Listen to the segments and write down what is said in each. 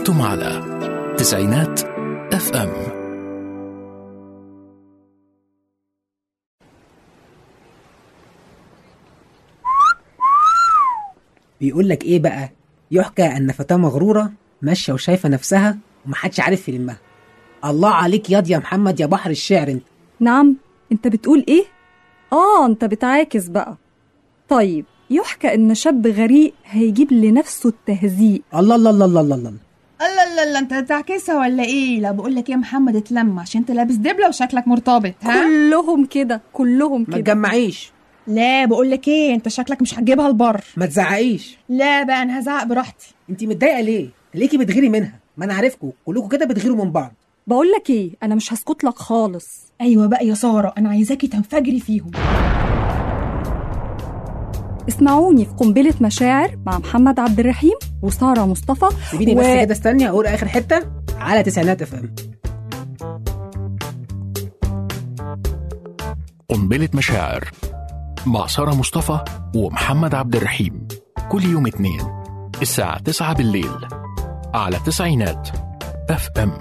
أنتم على تسعينات FM. بيقول لك ايه بقى؟ يحكى ان فتاة مغرورة ماشية وشايفة نفسها ومحدش عارف يلمها. الله عليك ياض يا محمد يا بحر الشعر انت. نعم، انت بتقول ايه؟ انت بتعاكس بقى. طيب، يحكى ان شاب غريق هيجيب لنفسه التهزيء. الله الله الله الله الله الله الله الله، انت بتعكسها ولا ايه؟ لا بقول لك يا محمد اتلم عشان انت لابس دبله وشكلك مرتبط. ها كلهم كده كلهم ما كده. تجمعيش. لا بقول لك ايه، انت شكلك مش هتجيبها البر. ما تزعقيش. لا بقى انا هزعق براحتي. انت متضايقة ليه؟ ليكي بتغيري منها؟ ما انا عارفكم كلكم كده بتغيروا من بعض. بقول لك ايه، انا مش هسكت لك خالص. ايوه بقى يا ساره، انا عايزاكي تنفجري فيهم. اسمعوني في قنبلة مشاعر مع محمد عبد الرحيم وسارة مصطفى. سيبيني بس كده، استني اقول اخر حتة على تسعينات FM. قنبلة مشاعر مع سارة مصطفى ومحمد عبد الرحيم، كل يوم اثنين الساعة 9 بالليل على تسعينات FM.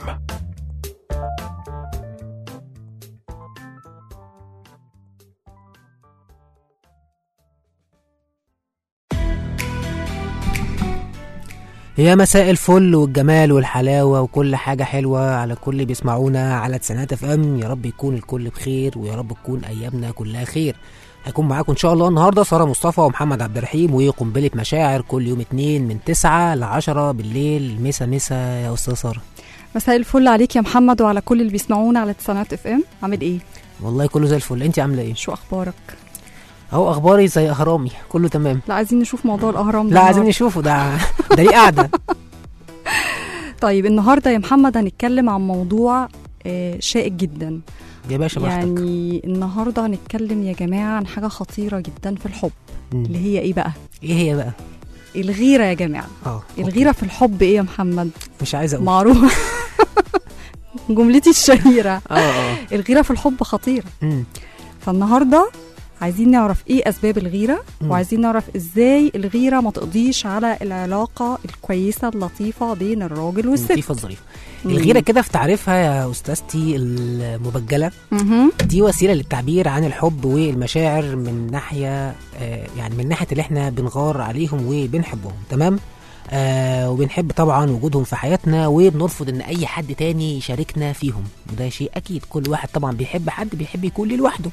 يا مساء الفل والجمال والحلاوة وكل حاجة حلوة على كل بيسمعونا على تسعينات FM. يا رب يكون الكل بخير ويا رب تكون أيامنا كلها خير. هيكون معاكم إن شاء الله النهاردة سارة مصطفى ومحمد عبد الرحيم وقنبلة مشاعر كل يوم اثنين من 9 ل 10 بالليل. مسا يا أستاذ سارة. مساء الفل عليك يا محمد وعلى كل اللي بيسمعونا على تسعينات FM. عامل ايه؟ والله كله زي الفل. انت عاملة ايه؟ شو اخبارك؟ اهو اخباري زي اهرامي، كله تمام. لا عايزين نشوف موضوع الاهرام. لا عايزين نشوفه ده ليه قاعدة. طيب النهارده يا محمد هنتكلم عن موضوع شائك جدا يا باشا براحتك. يعني النهارده هنتكلم يا جماعه عن حاجه خطيره جدا في الحب. اللي هي ايه بقى؟ ايه هي بقى؟ الغيره يا جماعه. الغيره في الحب ايه يا محمد؟ مش عايزه اقول. معروف. جملتي الشهيره. الغيره في الحب خطيره. فالنهارده عايزين نعرف ايه اسباب الغيره، وعايزين نعرف ازاي الغيره ما تقضيش على العلاقه الكويسه اللطيفه بين الراجل والست. اللطيفه الظريفه. الغيره كده في تعريفها يا استاذتي المبجله، دي وسيله للتعبير عن الحب والمشاعر من ناحيه يعني من ناحيه اللي احنا بنغار عليهم وبنحبهم، تمام؟ وبنحب طبعا وجودهم في حياتنا وبنرفض ان اي حد تاني يشاركنا فيهم، وده شيء اكيد. كل واحد طبعا بيحب حد بيحب يكون ليه لوحده.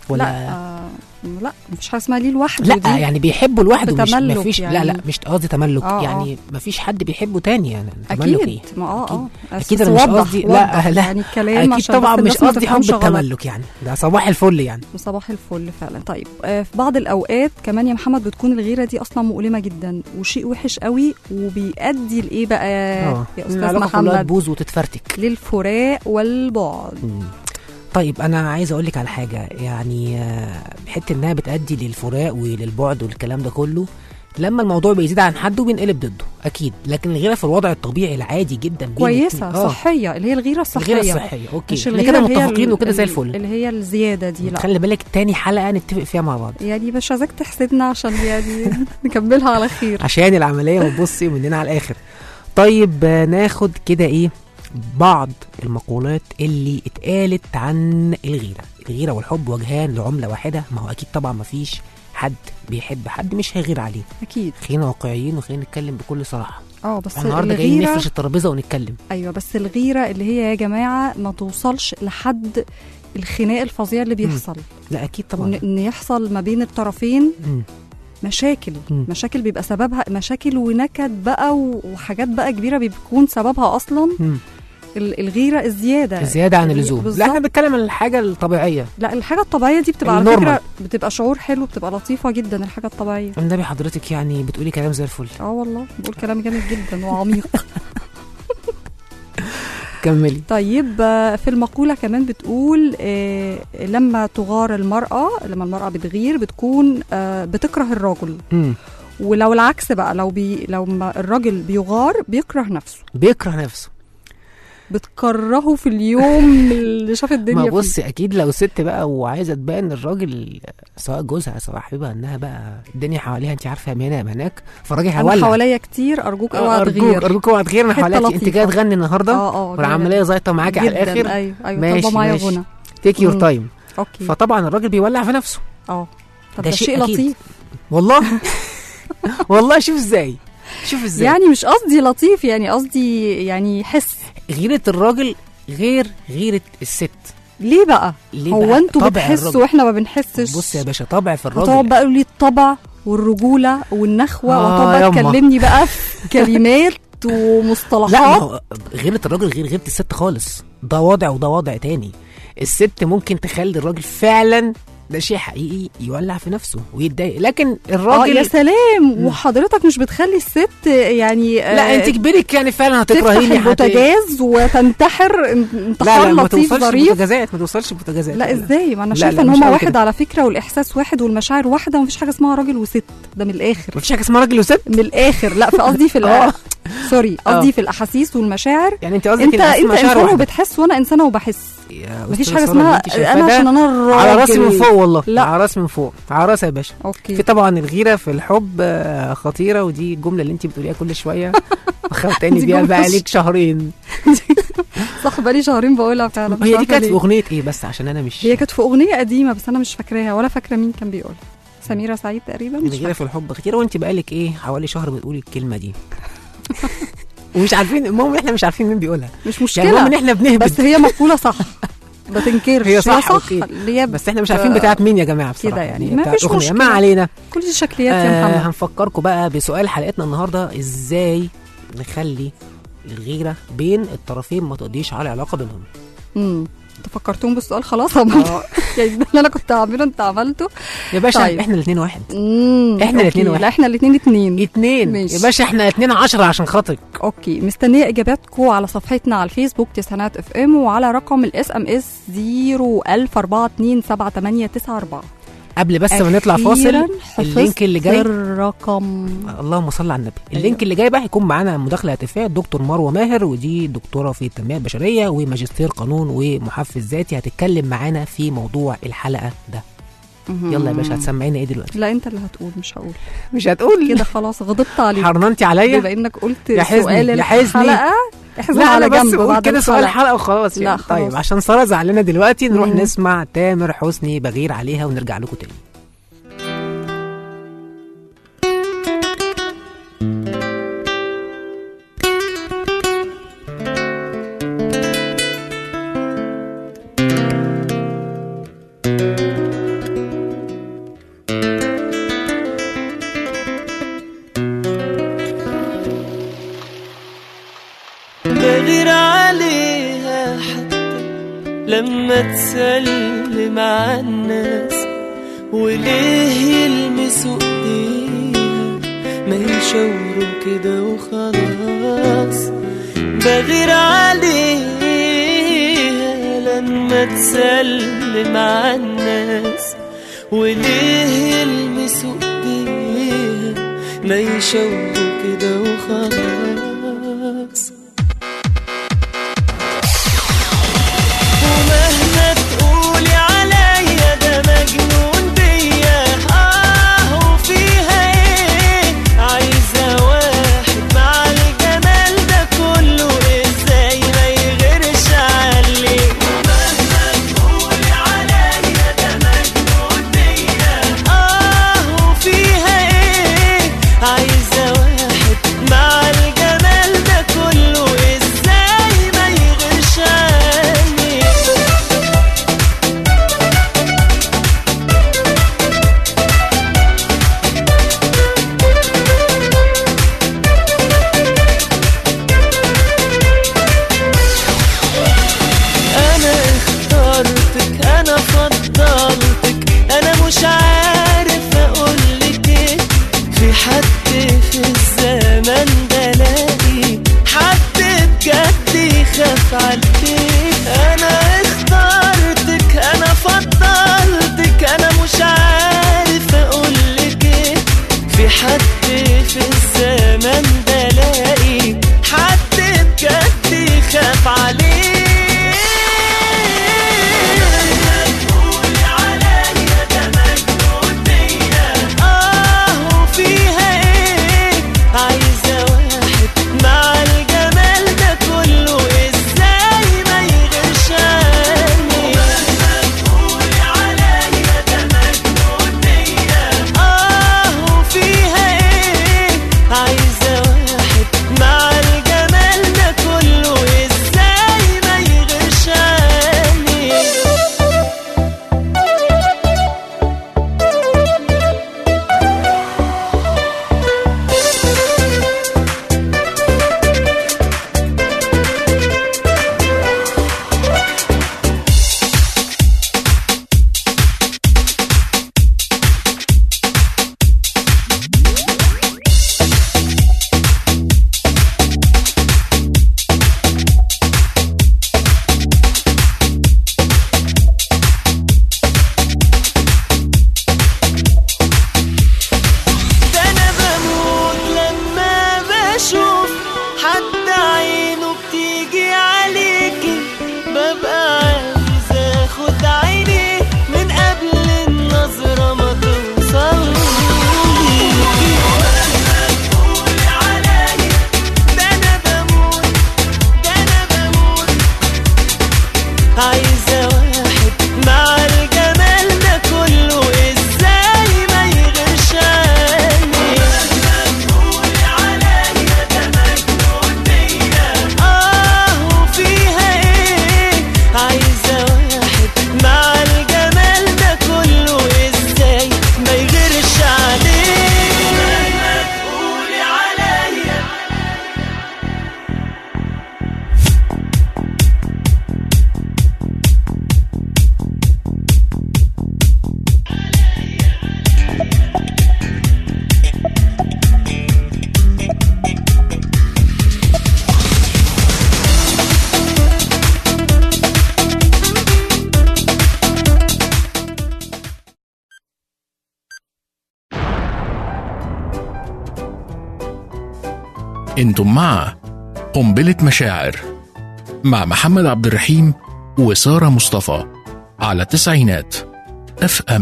لا مفيش حاجه اسمها ليه لوحده. لا يعني بيحبه لوحده، مش مفيش يعني. لا مش قصدي تملك. يعني مفيش حد بيحبه تاني يعني. اكيد إيه؟ اكيد انا مش قصدي لا يعني الكلام اكيد طبعا مش قصدي حب التملك يعني. ده صباح الفل يعني. صباح الفل فعلا. طيب في بعض الاوقات كمان يا محمد بتكون الغيره دي اصلا مؤلمه جدا وشيء وحش قوي، وبيؤدي لايه بقى يا استاذ محمد؟ تبوظ وتتفرتك، للفراق والبعد. طيب انا عايز اقول لك على حاجه، يعني حته انها بتؤدي للفراق وللبعد والكلام ده كله لما الموضوع بيزيد عن حد وبينقلب ضده اكيد. لكن الغيره في الوضع الطبيعي العادي جدا كويسه صحيه، اللي هي الغيره الصحيه. الغيره الصحيه اوكي، احنا كده متفقين وكده زي الفل. اللي هي الزياده دي لا خلي بالك تاني حلقه نتفق فيها مع بعض يعني، مش عايزاك تحسدنا عشان يعني نكملها على خير عشان العمليه ما تبصي مننا على الاخر. طيب ناخد كده ايه بعض المقولات اللي اتقالت عن الغيرة والحب وجهان لعملة واحدة. ما هو أكيد طبعا ما فيش حد بيحب حد مش هيغير عليه أكيد. خلينا واقعيين وخلينا نتكلم بكل صراحة. بس النهارده جايين نفرش الترابيزة ونتكلم. أيوة بس الغيرة اللي هي يا جماعة ما توصلش لحد الخناق الفظيع اللي بيحصل. لا أكيد طبعا إن يحصل ما بين الطرفين مشاكل بيبقى سببها مشاكل ونكد بقى وحاجات بقى كبيرة بيكون سببها أصلا الغيرة الزيادة عن اللزوم. لا احنا بنتكلم عن الحاجة الطبيعية. لا الحاجة الطبيعية دي بتبقى على فكرة بتبقى شعور حلو، بتبقى لطيفة جدا الحاجة الطبيعية. النبي حضرتك يعني بتقولي كلام زي الفل. والله بقول كلام جامد جدا وعميق. كملي. طيب في المقولة كمان بتقول لما تغار المرأة، لما المرأة بتغير بتكون بتكره الرجل. ولو العكس بقى، لو الراجل بيغار بيكره نفسه. بتكرهه في اليوم اللي شاف الدنيا ما بص فيه. اكيد لو ست بقى وعايزه تبان الراجل سواء جوزها سواء حبيبها انها بقى الدنيا حواليها انت عارفه من هنا هناك، فالراجل انا هيولع. حواليا كتير، ارجوك اوعى تغير. ارجوك اوعى تغير، انا حتة حواليا انت لطيفة. جايه تغني النهارده والعمليه زيطه معاكي على الاخر. ايوه ماشي طب معايا ماشي. غنى. تيك يور تايم. اوكي. فطبعا الراجل بيولع في نفسه. طب ده ده شيء أكيد. لطيف والله والله شوف ازاي يعني مش قصدي لطيف، يعني قصدي يعني حس. غيرة الراجل غير غيرة الست. ليه بقى؟ هو انتوا بتحسوا واحنا ما بنحسش؟ بص يا باشا، طبع في الراجل. هتقعد بقى لي الطبع والرجولة والنخوة وهتقعد بقى تكلمني بقى في كلمات ومصطلحات. لا غيرة الراجل غير غيرة الست خالص، ده وضع وده وضع تاني. الست ممكن تخلي الراجل فعلا ده شيء حقيقي يولع في نفسه ويتضايق، لكن الراجل يا سلام. وحضرتك مش بتخلي الست يعني لا انت كبرك يعني فعلا هتكرهيني، تفتح البوتاجاز وتنتحر انتحار لطيف ظريف. ما توصلش بوتاجازات. لا ازاي؟ ما انا شايفه ان هما واحد على فكره، والاحساس واحد والمشاعر واحده، ومفيش حاجه اسمها راجل وست. ده من الاخر مفيش حاجه اسمها راجل وست من الاخر. لا في قصدي في سوري قصدي في الاحاسيس والمشاعر. يعني انت قصدك انت انسان وبتحس وانا انسانه وبحس. مفيش حاجه اسمها انا عشان انا الراجل. على راسي من فوق والله. لا على راسي من فوق، على راسي يا باشا. اوكي. في طبعا الغيره في الحب خطيره، ودي الجمله اللي انت بتقوليها كل شويه وخوتاني بيها بقى ليك شهرين. صح بقالي شهرين بقولها فعلا. هي دي كانت في اغنيه ايه بس عشان انا مش، هي كانت في اغنيه قديمه بس انا مش فاكراها ولا فاكره مين كان بيقولها. سميرة سعيد تقريبا. الغيره في الحب خطيره، وانت بقالك ايه حوالي شهر بتقولي الكلمه دي ومش عارفين. المهم احنا مش عارفين مين بيقولها، مش مشكله. يعني المهم ان احنا بنهبط، بس هي مقوله صح ما تنكرش. هي صح بس احنا مش عارفين بتاعت مين يا جماعه بصراحه كده يعني. ما فيش مشكله، ما علينا. كل دي شكليات يا محمد. هنفكركم بقى بسؤال حلقتنا النهارده: ازاي نخلي الغيره بين الطرفين ما تقضيش على علاقه بينهم؟ انت فكرتهم بالسؤال خلاص. يعني ده اللي انا كنت هعمله انت عملته يا باشا. طيب. احنا الاثنين واحد. احنا الاثنين واحد. لا احنا الاثنين اتنين يا باشا. احنا 2 10 عشان خاطرك. اوكي. مستنيه اجاباتكم على صفحتنا على الفيسبوك تسعينات اف ام، وعلى رقم الاس ام اس 010427894. قبل بس ما نطلع فاصل، اللينك اللي جاي الرقم، اللهم صل على النبي. اللينك اللي جاي بقى هيكون معانا مداخله هاتفيه الدكتور مروه ماهر، ودي دكتوره في التنميه البشريه وماجستير قانون ومحفز ذاتي، هتتكلم معانا في موضوع الحلقه ده. يلا يا باشا، هتسمعينا ايه دلوقتي؟ لا انت اللي هتقول، مش هتقول كده. خلاص غضبت عليك، حرننتي عليا بما انك قلت سؤال الحلقه. لا على جنب بعد كده سؤال الحلقه وخلاص يعني. طيب عشان ساره زعلانه دلوقتي، نروح نسمع تامر حسني بغير عليها ونرجع لكم تاني. بغير عليها حتى لما تسلم على الناس، وليه يلمسوا ايديها ما يشاوروا كده وخلاص. بغير عليها لما تسلم على الناس، وليه يلمسوا ايديها ما يشاوروا كده وخلاص. ومهما تقولي عليا ده مجنون بيا، وفيها ايه؟ عايزة واحد مع الجمال ده كله، ازاي ما يغيرش عليه؟ ومهما تقولي عليا ده مجنون بيا، وفيها ايه؟ عايزة واحد مع الجمال حد عينه بتيجي عليكي ببقى عايز اخد عيني من قبل النظرة ما توصل. عايزة واحد مع الجمال ده كله ازاي ما يغيرش عني. تقولي عليا ده مجنون بيا وفيها ايه. عايزة واحد مع الجمال ده كله ازاي ما يغيرش عليه. تقولي عليا انتم مع قنبلة مشاعر مع محمد عبد الرحيم وسارة مصطفى على تسعينات FM.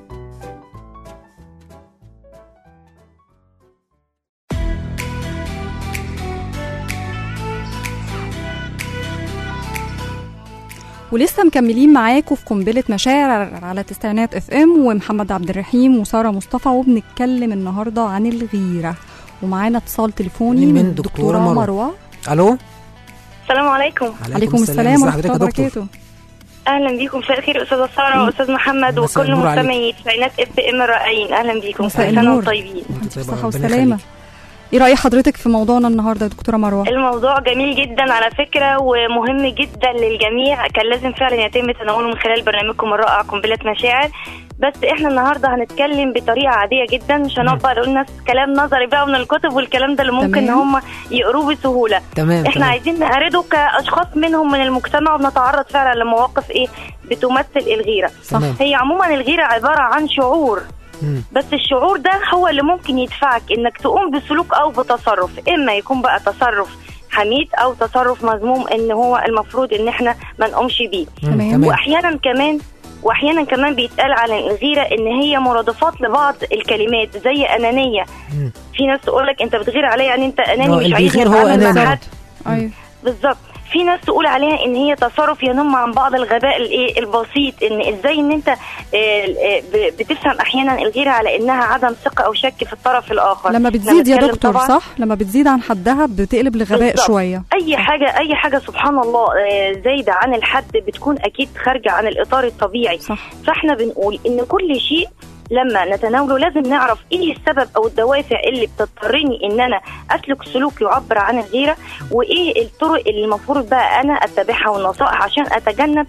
ولسه مكملين معاكم في قنبلة مشاعر على تسعينات FM ومحمد عبد الرحيم وسارة مصطفى، وبنتكلم النهاردة عن الغيرة، ومعانا اتصال تليفوني من دكتورة مروة. الو، السلام عليكم. عليكم السلام ورحمة الله وبركاته. اهلا بيكم، مساء الخير استاذه ساره واستاذ محمد وكل مستمعي تسعينات FM الرائعين. اهلا بيكم، مساء النور طيبين، بالصحة والسلامة. ايه رأي حضرتك في موضوعنا النهارده يا دكتورة مروة؟ الموضوع جميل جدا على فكرة ومهم جدا للجميع، كان لازم فعلا يتم تناوله من خلال برنامجكم الرائع قنبلة مشاعر. بس احنا النهارده هنتكلم بطريقه عاديه جدا، مش هنبقى نقول لنا كلام نظري بقى من الكتب والكلام ده اللي ممكن ان هم يقروه بسهوله. احنا عايزين نعرضه كاشخاص منهم من المجتمع، وبنتعرض فعلا لمواقف ايه بتمثل الغيره. صح. هي عموما الغيره عباره عن شعور، بس الشعور ده هو اللي ممكن يدفعك انك تقوم بسلوك او بتصرف، اما يكون بقى تصرف حميد او تصرف مذموم ان هو المفروض ان احنا ما نقومش بيه. واحيانا كمان بيتقال على الغيره ان هي مرادفات لبعض الكلمات زي انانيه. في ناس تقول لك انت بتغير عليا، يعني انت اناني مش عايز تتعامل مع حد. ايوه بالظبط. في ناس تقول عليها ان هي تصرف ينم عن بعض الغباء الايه البسيط، ان ازاي ان انت بتفهم احيانا الغيره على انها عدم ثقه او شك في الطرف الاخر. لما بتزيد يا دكتور صح، لما بتزيد عن حدها بتقلب لغباء بالضبط. شويه اي حاجه سبحان الله زايده عن الحد بتكون اكيد خارجه عن الاطار الطبيعي. صح. فاحنا بنقول ان كل شيء لما نتناوله لازم نعرف ايه السبب او الدوافع اللي بتضطرني ان انا اسلك سلوك يعبر عن الغيره، وايه الطرق اللي المفروض بقى انا اتبعها والنصائح عشان اتجنب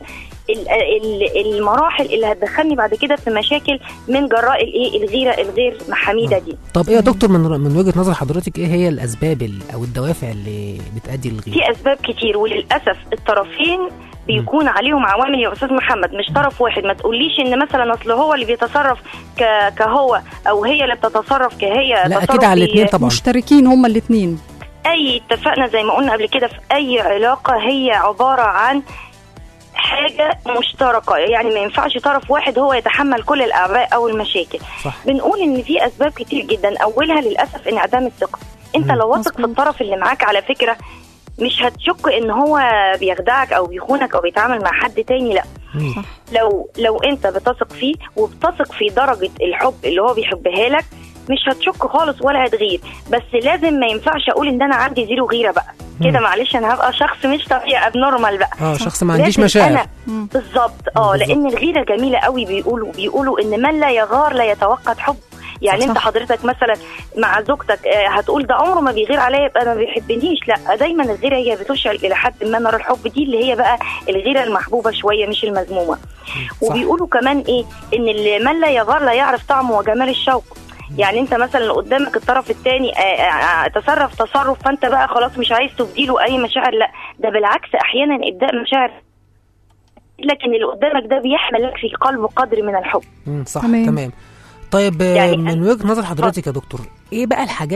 المراحل اللي هتدخلني بعد كده في مشاكل من جراء الايه الغيره الغير محميده دي. طب ايه يا دكتور من وجهه نظر حضرتك ايه هي الاسباب او الدوافع اللي بتؤدي للغيره؟ في اسباب كتير، وللاسف الطرفين بيكون عليهم عوامل يا استاذ محمد، مش طرف واحد. ما تقوليش ان مثلا اصل هو اللي بيتصرف كهو او هي اللي بتتصرف كهي. لا اكيد على الاثنين طبعا، مشتركين هما الاثنين. اي اتفقنا زي ما قلنا قبل كده، في اي علاقه هي عباره عن حاجه مشتركه، يعني ما ينفعش طرف واحد هو يتحمل كل الاعباء او المشاكل. صح. بنقول ان في اسباب كتير جدا، اولها للاسف انعدام الثقه. انت لو واثق في الطرف اللي معاك على فكره مش هتشك ان هو بيخدعك او بيخونك او بيتعامل مع حد تاني، لا. صح. لو انت بتثق فيه وبتثق في درجه الحب اللي هو بيحبها لك مش هتشك خالص ولا هتغير. بس لازم ما ينفعش اقول ان انا عندي زيرو غيره بقى كده، معلش انا هبقى شخص مش طبيعي ابنورمال بقى. شخص ما عنديش مشاعر. بالظبط. لان الغيره جميله قوي. بيقولوا ان من لا يغار لا يتوقد حب. يعني صح. انت حضرتك مثلا مع زوجتك هتقول ده عمره ما بيغير عليا يبقى ما بيحبنيش، لا. دايما الغيره هي بتشعر الى حد ما نرى الحب دي اللي هي بقى الغيره المحبوبه شويه مش المذمومه. وبيقولوا كمان ايه ان اللي من لا يغار لا يعرف طعم وجمال الشوق. يعني انت مثلا قدامك الطرف الثاني تصرف فانت بقى خلاص مش عايز تبديله اي مشاعر، لا. ده بالعكس احيانا ابداء مشاعر، لكن اللي قدامك ده بيحمل لك في قلبه قدر من الحب. صح. تمام. طيب يعني من وجهة نظر حضرتك يا دكتور ايه بقى الحاجات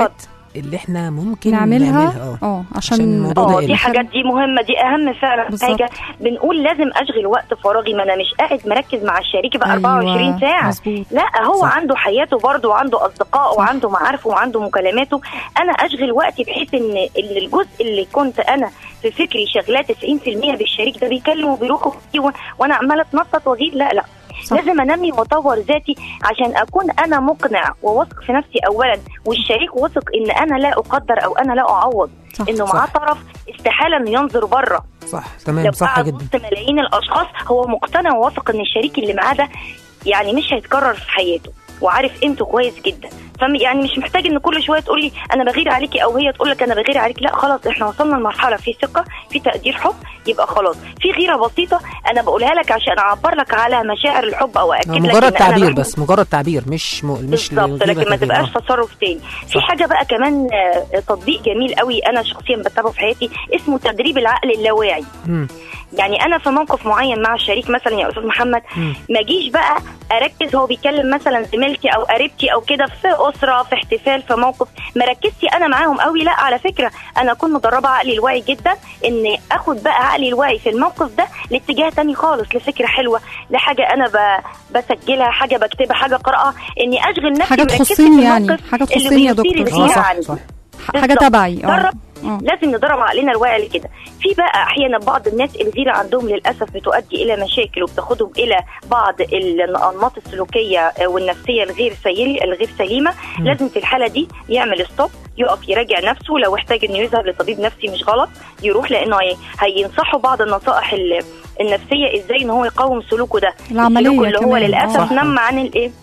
اللي احنا ممكن نعملها عشان دي حاجات دي مهمه، دي اهم فعلا بالزبط. حاجه بنقول لازم اشغل وقت فراغي، ما انا مش قاعد مركز مع الشريك بقى 24 ساعه مزبوط. لا هو صح. عنده حياته برضه وعنده اصدقائه وعنده معارفه وعنده مكالماته، انا اشغل وقتي بحيث ان الجزء اللي كنت انا في فكري شغلات 90% بالشريك ده بيكلم وبيروح وانا عماله اتنطط واغيب. لا صح. لازم انمي واطور ذاتي عشان اكون انا مقنع وواثق في نفسي اولا، والشريك واثق ان انا لا اقدر او انا لا اعوض، انه معاه طرف استحاله انه ينظر بره. صح تمام صح جدا. ملايين الاشخاص هو مقتنع وواثق ان الشريك اللي معاه ده يعني مش هيتكرر في حياته وعارف قيمته كويس جدا، يعني مش محتاج ان كل شويه تقول لي انا بغير عليكي او هي تقول لك انا بغير عليك. لا خلاص احنا وصلنا لمرحله في ثقه في تقدير حب، يبقى خلاص في غيره بسيطه انا بقولها لك عشان اعبر لك على مشاعر الحب او اكد لك مجرد تعبير بس، مجرد تعبير مش بالظبط، لكن ما تبقاش تصرف تاني. في حاجه بقى كمان تطبيق جميل قوي انا شخصيا بتابعه في حياتي اسمه تدريب العقل اللاواعي. يعني انا في موقف معين مع الشريك مثلا يا استاذ محمد ما اجيش بقى اركز هو بيكلم مثلا زميلتي او قريبتي او كده في اسره في احتفال في موقف، ما ركزتي انا معاهم قوي. لا على فكره انا اكون مدربه عقلي الواعي جدا ان اخد بقى عقلي الواعي في الموقف ده لاتجاه تاني خالص، لفكره حلوه، لحاجه انا بسجلها، حاجه بكتبها، حاجه اقراها، اني اشغل نفسي حاجه تخصني يعني حاجه تخصني يا دكتور. صح. حاجه تبعي لازم ندرب عقلنا الواعي لكده. في بقى احيانا بعض الناس الغيره عندهم للاسف بتؤدي الى مشاكل وبتاخدهم الى بعض الانماط السلوكيه والنفسيه الغير سليمه. لازم في الحاله دي يعمل ستوب، يقف يراجع نفسه، لو احتاج انه يذهب لطبيب نفسي مش غلط يروح، لانه هينصحوا بعض النصائح النفسيه ازاي ان هو يقاوم سلوكه ده، السلوك اللي هو للاسف نم عن الايه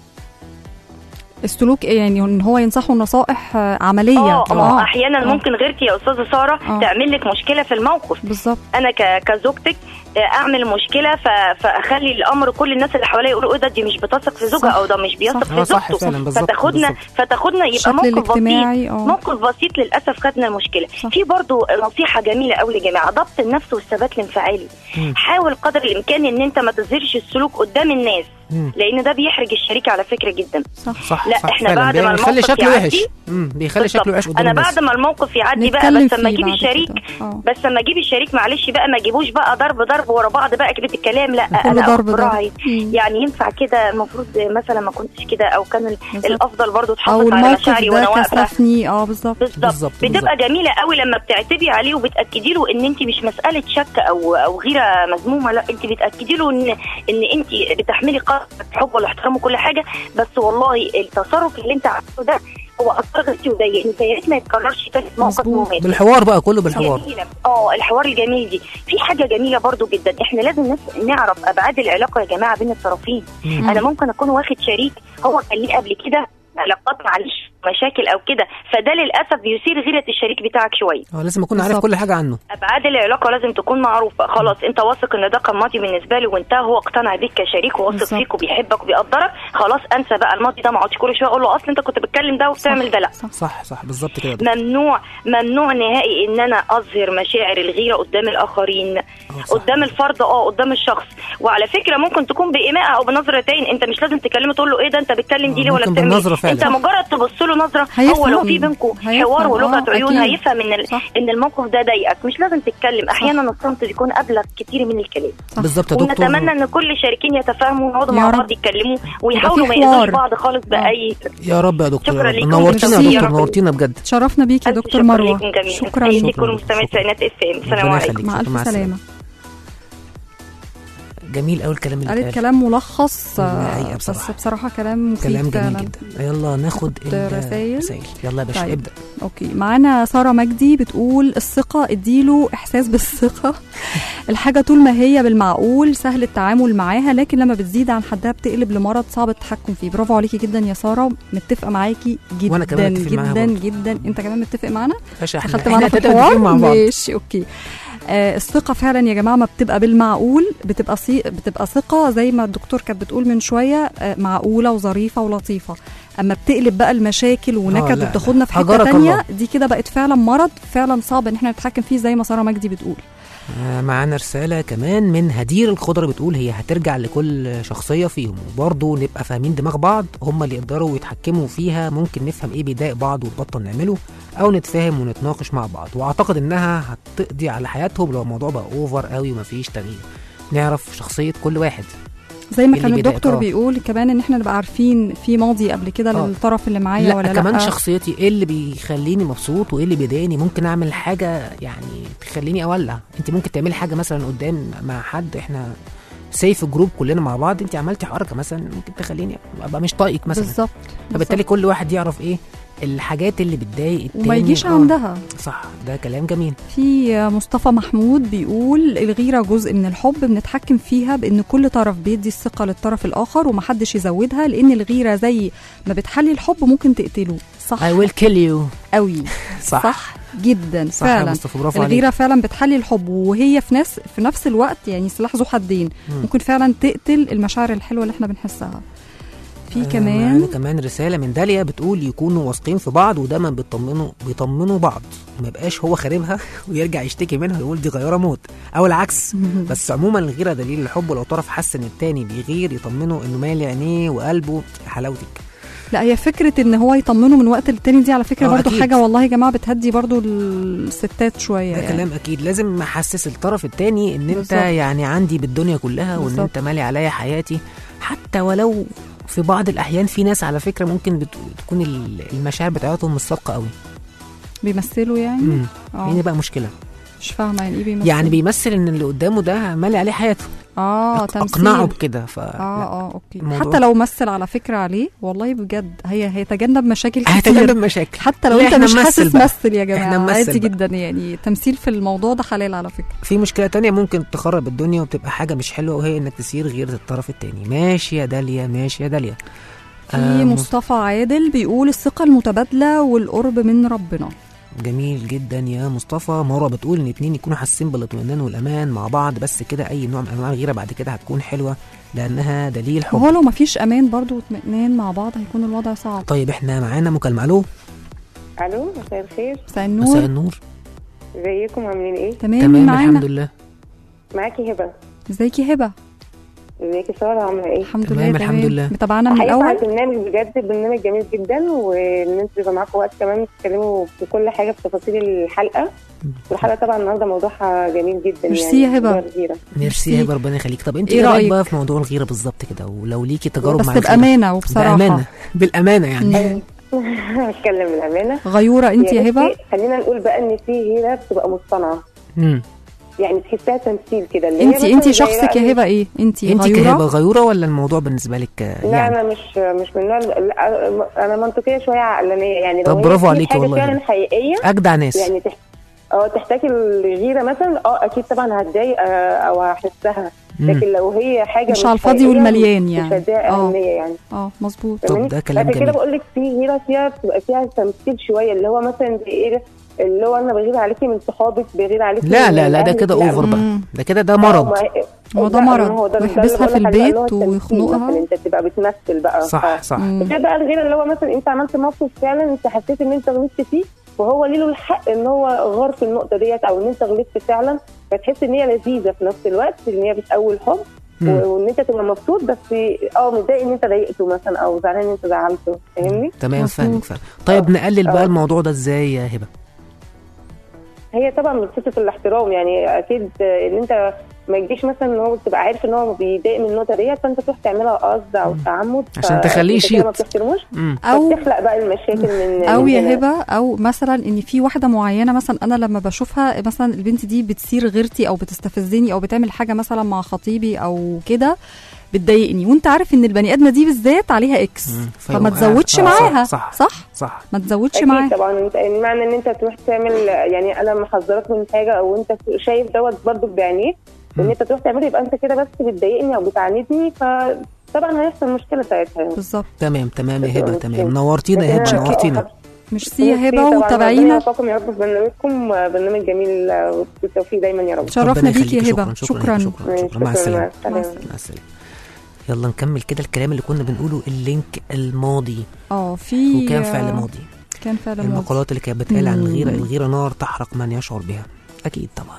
السلوك، يعني ان هو ينصحه نصائح عمليه. احيانا ممكن غيرتي يا استاذه ساره تعمل لك مشكله في الموقف بالظبط. انا كزوجتك اعمل مشكله فاخلي الامر كل الناس اللي حواليا يقولوا ايه ده دي مش بتثق في زوجها او ده مش بيثق في زوجته، فتاخدنا يبقى موقف بسيط للاسف خدنا المشكله. في برضو نصيحه جميله قوي يا جماعه، ضبط النفس والثبات الانفعالي. حاول قدر الامكان ان انت ما تظهرش السلوك قدام الناس، لان ده بيحرج الشريك على فكره جدا. صح لا احنا بعد ما بيخلي شكله وحش، بيخلي شكله وحش قدام الناس. انا بعد ما الموقف يعدي بقى بس لما اجيب الشريك معلش بقى ما اجيبوش بقى ضرب ورا بعض بقى كده الكلام. لا انا براعي يعني ينفع كده، المفروض مثلا ما كنتش كده، او كان الافضل برضو تحافظ على مشاعري وانا واقفه. بالظبط بتبقى جميله قوي لما بتعتبي عليه وبتاكدي له ان انت مش مساله شك او غيره مذمومه، لا انت بتاكدي له ان انت بتحملي حب والاحترام وكل حاجه، بس والله التصرف اللي انت عملته ده هو اثر غيرتي وضايقني، يا ريت ما يتكررش تاني موقف مهم. بالحوار بقى كله بالحوار. الحوار الجميل دي في حاجه جميله برضو جدا. احنا لازم نعرف ابعاد العلاقه يا جماعه بين الطرفين. انا ممكن اكون واخد شريك هو كان ليه قبل كده علاقات معلش مشاكل او كده، فده للاسف بيثير غيره الشريك بتاعك شويه. لازم اكون عارف كل حاجه عنه. ابعاد العلاقه لازم تكون معروفه. خلاص انت واثق ان ده كان ماضي بالنسبه له وانتهى، هو اقتنع بيك كشريك وواثق فيك وبيحبك وبيقدرك، خلاص انسى بقى الماضي ده. ما اقعدش كل شويه اقول له اصل انت كنت بتتكلم ده وبتعمل ده. لا صح بالظبط كده. ممنوع نهائي ان انا اظهر مشاعر الغيره قدام الاخرين، قدام الفرد قدام الشخص. وعلى فكره ممكن تكون بايماء او بنظرتين، انت مش لازم تكلمه تقول له ايه ده انت بتتكلم دي ليه ولا بتعمل، انت مجرد تبص له نظره، هو لو في بينكم حوار ولغه عيون هيفهم ان الموقف ده ضايقك، مش لازم تتكلم. احيانا الصمت بيكون ابلغ كتير من الكلام. بالظبط يا دكتور. ونتمنى ان كل الشريكين يتفاهموا ويقعدوا مع بعض يتكلموا ويحاولوا ما يأذوش بعض خالص باي. يا رب يا دكتور، نورتينا يا دكتور، نورتينا بجد. تشرفنا بيك يا دكتور مروه. شكرا لكم مستمعي سنات اف ام. السلام عليكم. مع الف سلامه. جميل قوي الكلام اللي قالت كلام ملخص بس بصراحه كلام مفيد، كلام جميل جدا. يلا ناخد الرسائل. يلا يا باشا. طيب. ابدا. اوكي، معانا ساره مجدي بتقول الثقه اديله احساس بالثقه. الحاجه طول ما هي بالمعقول سهل التعامل معاها، لكن لما بتزيد عن حدها بتقلب لمرض صعب التحكم فيه. برافو عليكي جدا يا ساره، متفقه معاكي جدا. وانا كمان جدا جدا. انت كمان متفق معانا؟ دخلت معانا في الحوار. ماشي اوكي. الثقة فعلا يا جماعة ما بتبقى بالمعقول، بتبقى ثقة زي ما الدكتور كانت بتقول من شوية، معقولة وظريفة ولطيفة. أما بتقلب بقى المشاكل ونكد وبتاخدنا في حتة تانية، دي كده بقت فعلا مرض فعلا صعب ان احنا نتحكم فيه زي ما سارة مجدي بتقول. معانا رسالة كمان من هدير الخضر بتقول هي هترجع لكل شخصية فيهم، وبرضه نبقى فاهمين دماغ بعض، هم اللي يقدروا يتحكموا فيها. ممكن نفهم ايه بيضايق بعض ونبطل نعمله، او نتفاهم ونتناقش مع بعض. واعتقد انها هتقضي على حياتهم لو الموضوع بقى اوفر قوي ومفيش تغيير. نعرف شخصية كل واحد زي ما كان الدكتور بيقول كمان ان احنا نبقى عارفين في ماضي قبل كده للطرف اللي معايا ولا لا. كمان شخصيتي ايه اللي بيخليني مبسوط وايه اللي بيضايقني. ممكن اعمل حاجه يعني تخليني اولع. انت ممكن تعملي حاجه مثلا قدام مع حد، احنا سيف جروب كلنا مع بعض، انت عملتي حركه مثلا ممكن تخليني ابقى مش طايقك مثلا. بالظبط. فبالتالي كل واحد يعرف ايه الحاجات اللي بتضايق التاني وما يجيش عندها. صح، ده كلام جميل. في مصطفى محمود بيقول الغيرة جزء من الحب، بنتحكم فيها بان كل طرف بيدي الثقة للطرف الاخر ومحدش يزودها، لان الغيرة زي ما بتحلي الحب ممكن تقتله. صح. I will kill you. قوي. صح جدا. صح فعلا. الغيرة فعلا بتحلي الحب، وهي في نفس الوقت يعني سلاح ذو حدين. ممكن فعلا تقتل المشاعر الحلوة اللي احنا بنحسها. في كمان رسالة من داليا بتقول يكونوا واثقين في بعض ودايما بيطمنوا بعض، ما يبقاش هو خاربها ويرجع يشتكي منها ويقول دي غيرة موت او العكس. بس عموما الغيرة دليل الحب، ولو طرف حس ان التاني بيغير يطمنه انه مالي عينيه وقلبه. حلاوتك. لا، هي فكرة ان هو يطمنه من وقت للتاني دي على فكرة برضو أكيد. حاجة والله يا جماعة بتهدي برضو الستات شوية. ده يعني كلام اكيد. لازم احسس الطرف التاني ان انت يعني عندي بالدنيا كلها وان انت مالي عليا حياتي. حتى ولو في بعض الأحيان في ناس على فكرة ممكن تكون المشاعر بتاعتهم مش صادقة قوي، بيمثلوا يعني. يعني بقى مشكلة. مش فاهمة يعني ايه بيمثل. يعني بيمثل ان اللي قدامه ده مالي عليه حياته. اقنعه بكده. اوكي. حتى لو مثل على فكرة عليه والله بجد هيتجنب مشاكل كتير. حتى لو انت مش حاسس مثل يا جماعة عادي جدا. يعني تمثيل في الموضوع ده حلال على فكرة. في مشكلة تانية ممكن تخرب الدنيا وبتبقى حاجة مش حلوة، وهي انك تثير غيرة الطرف التاني. ماشي يا داليا، ماشي يا داليا. في مصطفى عادل بيقول الثقة المتبادلة والقرب من ربنا. جميل جدا يا مصطفى. مرة بتقول ان اتنين يكونوا حاسين بالاطمئنان والامان مع بعض، بس كده اي نوع من انواع الغيرة بعد كده هتكون حلوة لانها دليل حب. هو لو مفيش امان برضو واطمئنان مع بعض هيكون الوضع صعب. طيب احنا معانا مكالمة. الو. مساء الخير. مساء النور. مساء النور. ازيكم عاملين ايه؟ تمام الحمد لله. معاكي هبة. ازيك يا هبة؟ ازيك سارة عاملة ايه؟ الحمد لله. الحمد لله. متابعانا من الاول. البرنامج بجد برنامج جميل جدا، وان انتوا يبقى معاكم وقت كمان تتكلموا في كل حاجة في تفاصيل الحلقة. والحلقة طبعا النهارده موضوعها جميل جدا. ميرسي يا هبة. ميرسي يا هبة، ربنا يخليك. طب انت ايه رأيك بقى في موضوع الغيرة بالظبط كده، ولو ليكي تجارب مع الغيرة؟ بس بأمانة وبصراحة. بالأمانة يعني. هتكلم بالأمانة. غيورة انت يا هبة؟ خلينا نقول بقى ان في غيرة بتبقى مصطنعة. يعني تحسها تمثيل كده. انت شخصك يا هبه ايه؟ انت كهبه غيوره ولا الموضوع بالنسبه لك يعني؟ لا انا مش من النوع، انا منطقيه شويه عقلانيه يعني. طب برافو عليكي والله، فعلا حقيقيه اجدع ناس يعني. تحتاج الغيره مثلا اكيد طبعا هتضايق او هحسها، لكن لو هي حاجه مش على الفاضي والمليان يعني مش هتضايق اهميه يعني. مظبوط. طب ده كلام جميل. كده بقول لك في غيره فيها بتبقى فيها تمثيل شويه، اللي هو مثلا زي ايه، اللي هو انا بغير عليكي من صحابك، بغير عليكي. لا ده كده اوفر بقى. ده مرض. هو ده مرض ويحبسها في البيت ويخنقها. انت تبقى بتمثل بقى. صح. ده بقى الغيره اللي هو مثلا انت عملت موقف فعلا انت حسيت ان انت غلطت فيه، وهو ليه له الحق ان هو غار في النقطه ديت، او ان انت غلطت فعلا، فتحس ان هي لذيذه في نفس الوقت، ان هي بتقوي الحب، وان انت تبقى مبسوط، بس متضايق ان انت ضايقته مثلا، او زعلان ان انت زعلته. فاهمني؟ تمام، فاهمك. طيب نقلل بقى الموضوع ده ازاي يا هبه؟ هي طبعا من صفه الاحترام يعني. اكيد ان انت ما يجيش مثلا ان هو تبقى عارف ان هو بيضايق من النقطه ديت، فانت تروح تعملها قصد او تعمد عشان تخليه يشيط، ما بتحترموش، او تخلق بقى المشاكل من او يا هبه، او مثلا ان في واحده معينه مثلا انا لما بشوفها مثلا البنت دي بتصير غيرتي او بتستفزني او بتعمل حاجه مثلا مع خطيبي او كده بتضايقني، وانت عارف ان البني ادمه دي بالذات عليها اكس، فما تزودش معاها. صح ما تزودش معاها طبعا. معنى ان انت تروح تعمل يعني انا محذرك من حاجه، او انت شايف دوت برضو بعينيك ان انت تروح تعمله، يبقى انت كده بس بتضايقني او بتعاندني، فطبعا هيحصل مشكله ساعتها يعني. بالظبط. تمام يا هبه. تمام، نورتينا يا هبه، نورتينا. ميرسي يا هبه، وتابعينا. يا رب في برنامجكم، برنامج جميل والتوفيق دايما يا رب. شرفنا بيكي يا هبه. شكرا. مع السلامه. يلا نكمل كده الكلام اللي كنا بنقوله. اللينك الماضي في وكان فعل ماضي، كان فعل ماضي. المقالات اللي كانت بتقال عن الغيره نار تحرق من يشعر بها. اكيد طبعا.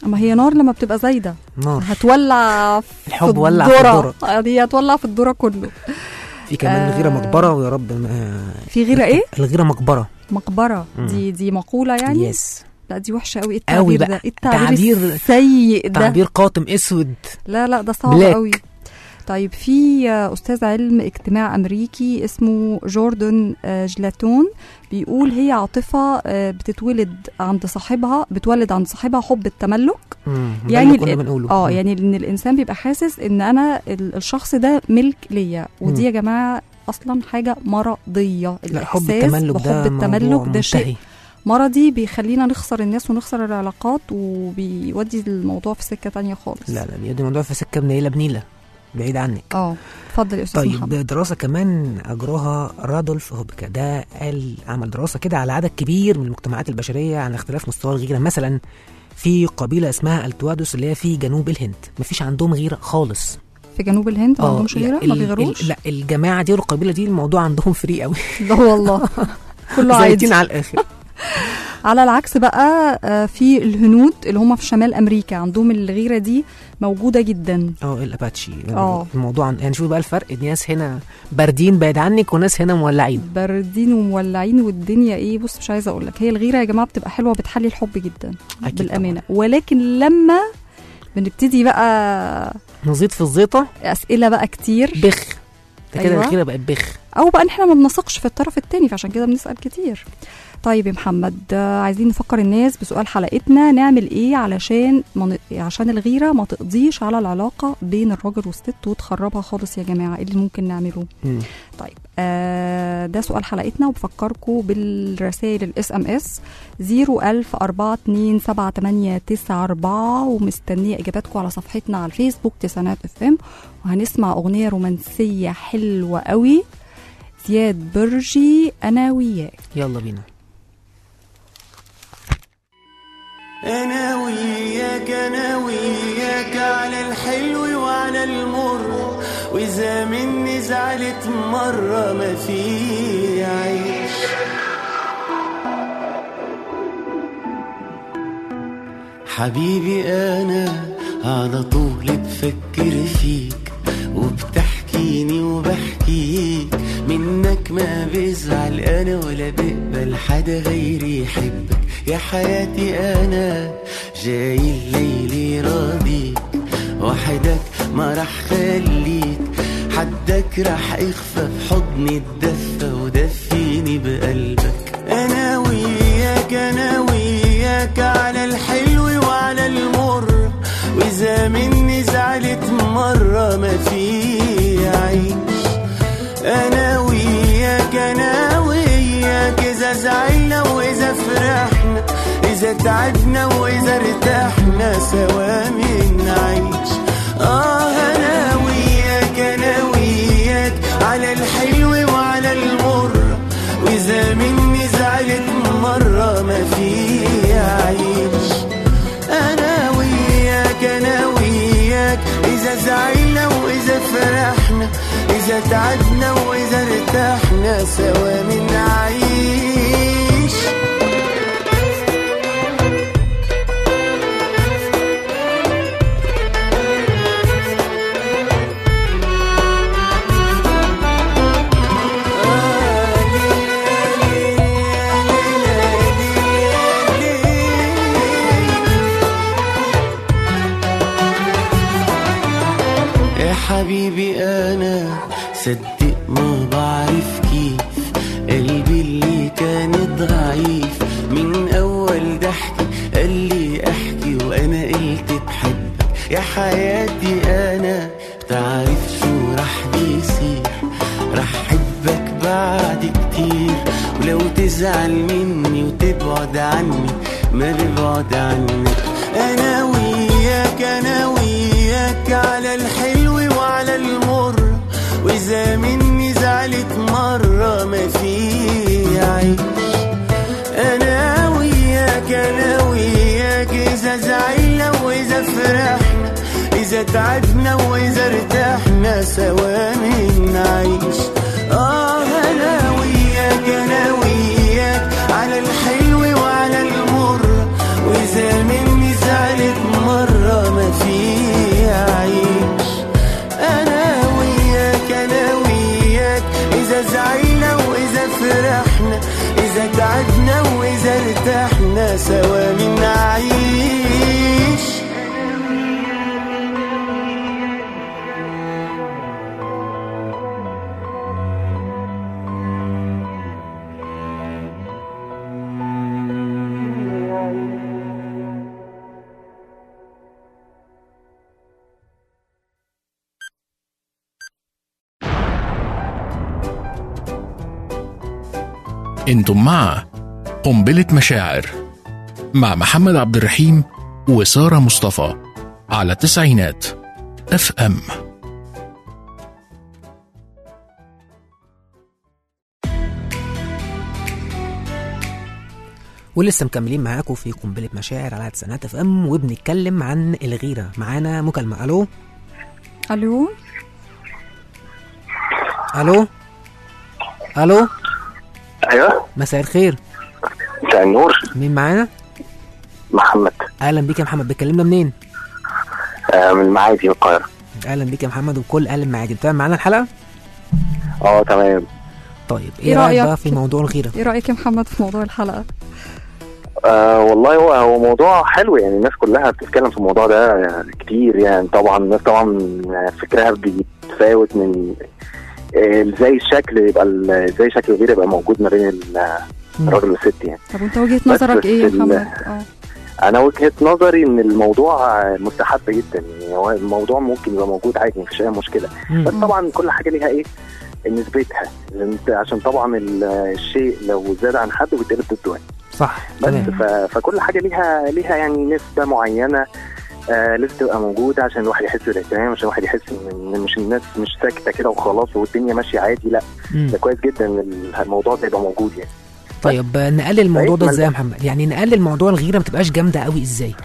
اما هي نار لما بتبقى زايده نار هتولع في الحب ولع في الذرة. هي هتولع في الذرة كله. في كمان الغيرة مقبرة، ويا رب في غيرة ايه؟ الغيرة مقبرة. مقبرة دي مقولة يعني. يس. لا دي وحشة قوي. التعبير ده التعبير سيء ده، تعبير قاتم اسود. لا ده صعب قوي. طيب في أستاذ علم اجتماع أمريكي اسمه جوردن جلاتون بيقول هي عاطفة بتولد عند صاحبها حب التملك. يعني يعني ان الانسان بيبقى حاسس ان انا الشخص ده ملك ليا، ودي يا جماعة اصلا حاجة مرضية. حب التملك ده شيء مرضي بيخلينا نخسر الناس ونخسر العلاقات، وبيودي الموضوع في سكة تانية خالص. لا بيودي الموضوع في سكة بنيلة بعيد عنك. اتفضل يا استاذ طيب محمد. دراسة كمان أجراها رادولف هوبكا، ده عمل دراسة كده على عدد كبير من المجتمعات البشرية عن اختلاف مستوى الغيرة. مثلا في قبيلة اسمها التوادوس اللي هي في جنوب الهند، مفيش عندهم غيرة خالص. في جنوب الهند ما عندهمش غيرة؟ ما بيغيروش؟ لا الجماعة دي والقبيلة دي الموضوع عندهم فري قوي. لا والله كله عادي زايتين على الآخر. على العكس بقى في الهنود اللي هم في شمال أمريكا عندهم الغيرة دي موجودة جدا. الأباتشي. الموضوع يعني شوف بقى الفرق، ناس هنا باردين بعيد عنك وناس هنا مولعين. باردين ومولعين والدنيا ايه. بص مش عايزة اقول لك، هي الغيرة يا جماعة بتبقى حلوة، بتحلي الحب جدا بالأمانة طبعا. ولكن لما بنبتدي بقى نزيد في الزيطة أسئلة بقى كتير بخ كده الغيرة بقت بخ، او بقى احنا ما بنثقش في الطرف التاني، فعشان كده بنسأل كتير. طيب يا محمد، عايزين نفكر الناس بسؤال حلقتنا، نعمل ايه عشان الغيرة ما تقضيش على العلاقة بين الراجل والست وتخربها خالص يا جماعة؟ ايه اللي ممكن نعمله؟ طيب ده سؤال حلقتنا، وبفكركم بالرسائل الSMS 010427894، ومستنية اجاباتكم على صفحتنا على الفيسبوك تسعينات FM. وهنسمع اغنية رومانسية حلوة قوي، زياد برجي، أنا وياك. يلا بينا. أنا وياك أنا وياك على الحلو وعلى المر، وإذا مني زعلت مرة ما في عيش. حبيبي أنا على طول بفكر فيك، وبتحكيني وبحكيك، منك ما بزعل أنا ولا بقبل حدا غيري يحبك يا حياتي. أنا جاي الليل راضيك، وحدك ما رح خليك، حدك رح اخفى بحضني الدفى ودفيني بقلبك. أنا وياك أنا وياك على الحلو وعلى المر، وإذا مني زعلت مرة ما في عيش. أنا وياك أنا وياك، إذا زعلنا وإذا فرحنا، إذا تعبنا وإذا ارتحنا سوا من عيش. أنا وياك أنا وياك على الحلو وعلى المر، وإذا مني زعلت مرة ما في عيش. أنا وياك أنا وياك، إذا زعلنا وإذا فرحنا، إذا تعبنا وإذا ارتحنا سوا من عيش. حبيبي أنا صدق ما بعرف كيف، قلبي اللي كان ضعيف من أول ضحكي قال لي أحكي، وأنا قلت بحبك يا حياتي. أنا بتعرف شو رح بيصير، رح حبك بعد كتير، ولو تزعل مني وتبعد عني ما ببعد عنك. أنا وياك أنا وياك على الحلو وعلى المر، وإذا مني زعلت مرة ما في عيش. أنا وياك أنا وياك، إذا زعلنا وإذا فرحنا، إذا تعبنا وإذا ارتحنا سوا من عيش. أنا وياك أنا وياك على الحلو وعلى المر، وإذا مني زعلت مرة واحنا سوا من نعيش. انتم مع قنبلة مشاعر مع محمد عبد الرحيم وسارة مصطفى على تسعينات FM. ولسه مكملين معاكم في قنبلة مشاعر على تسعينات FM وبنتكلم عن الغيرة. معانا مكالمة. الو الو الو الو. ايوه مساء الخير. مساء النور. مين معانا؟ محمد. اهلا بيك يا محمد. بتكلمنا منين؟ من المعادي من القاهره. اهلا بيك يا محمد وكل اهل المعادي. بتابع معانا الحلقه؟ تمام. طيب ايه رايك بقى في موضوع الغيره؟ ايه رايك يا محمد في موضوع الحلقه؟ والله هو موضوع حلو، يعني الناس كلها بتتكلم في الموضوع ده يعني كتير، يعني طبعا الناس طبعا فكرها بيتفاوت من ازاي الشكل يبقى ازاي شكل الغيره يبقى موجود ما بين الراجل والست يعني. طب وانت وجهه نظرك ايه يا محمد؟ انا وجهه نظري ان الموضوع مستحب جدا، يعني هو الموضوع ممكن يبقى موجود عادي مفيش اي مشكله، بس طبعا كل حاجه ليها ايه نسبتها، عشان طبعا الشيء لو زاد عن حد بيتقلب ضده. صح. بس فكل حاجه ليها يعني نسبه معينه لازم تبقى موجوده عشان الواحد يحس بالاهتمام، عشان الواحد يحس ان مش الناس مش ساكته كده وخلاص والدنيا ماشيه عادي. لا ده كويس جدا ان الموضوع ده يبقى موجود يعني. طيب نقلل الموضوع ده ازاي يا محمد؟ يعني نقلل موضوع الغيره ما تبقاش جامده قوي ازاي؟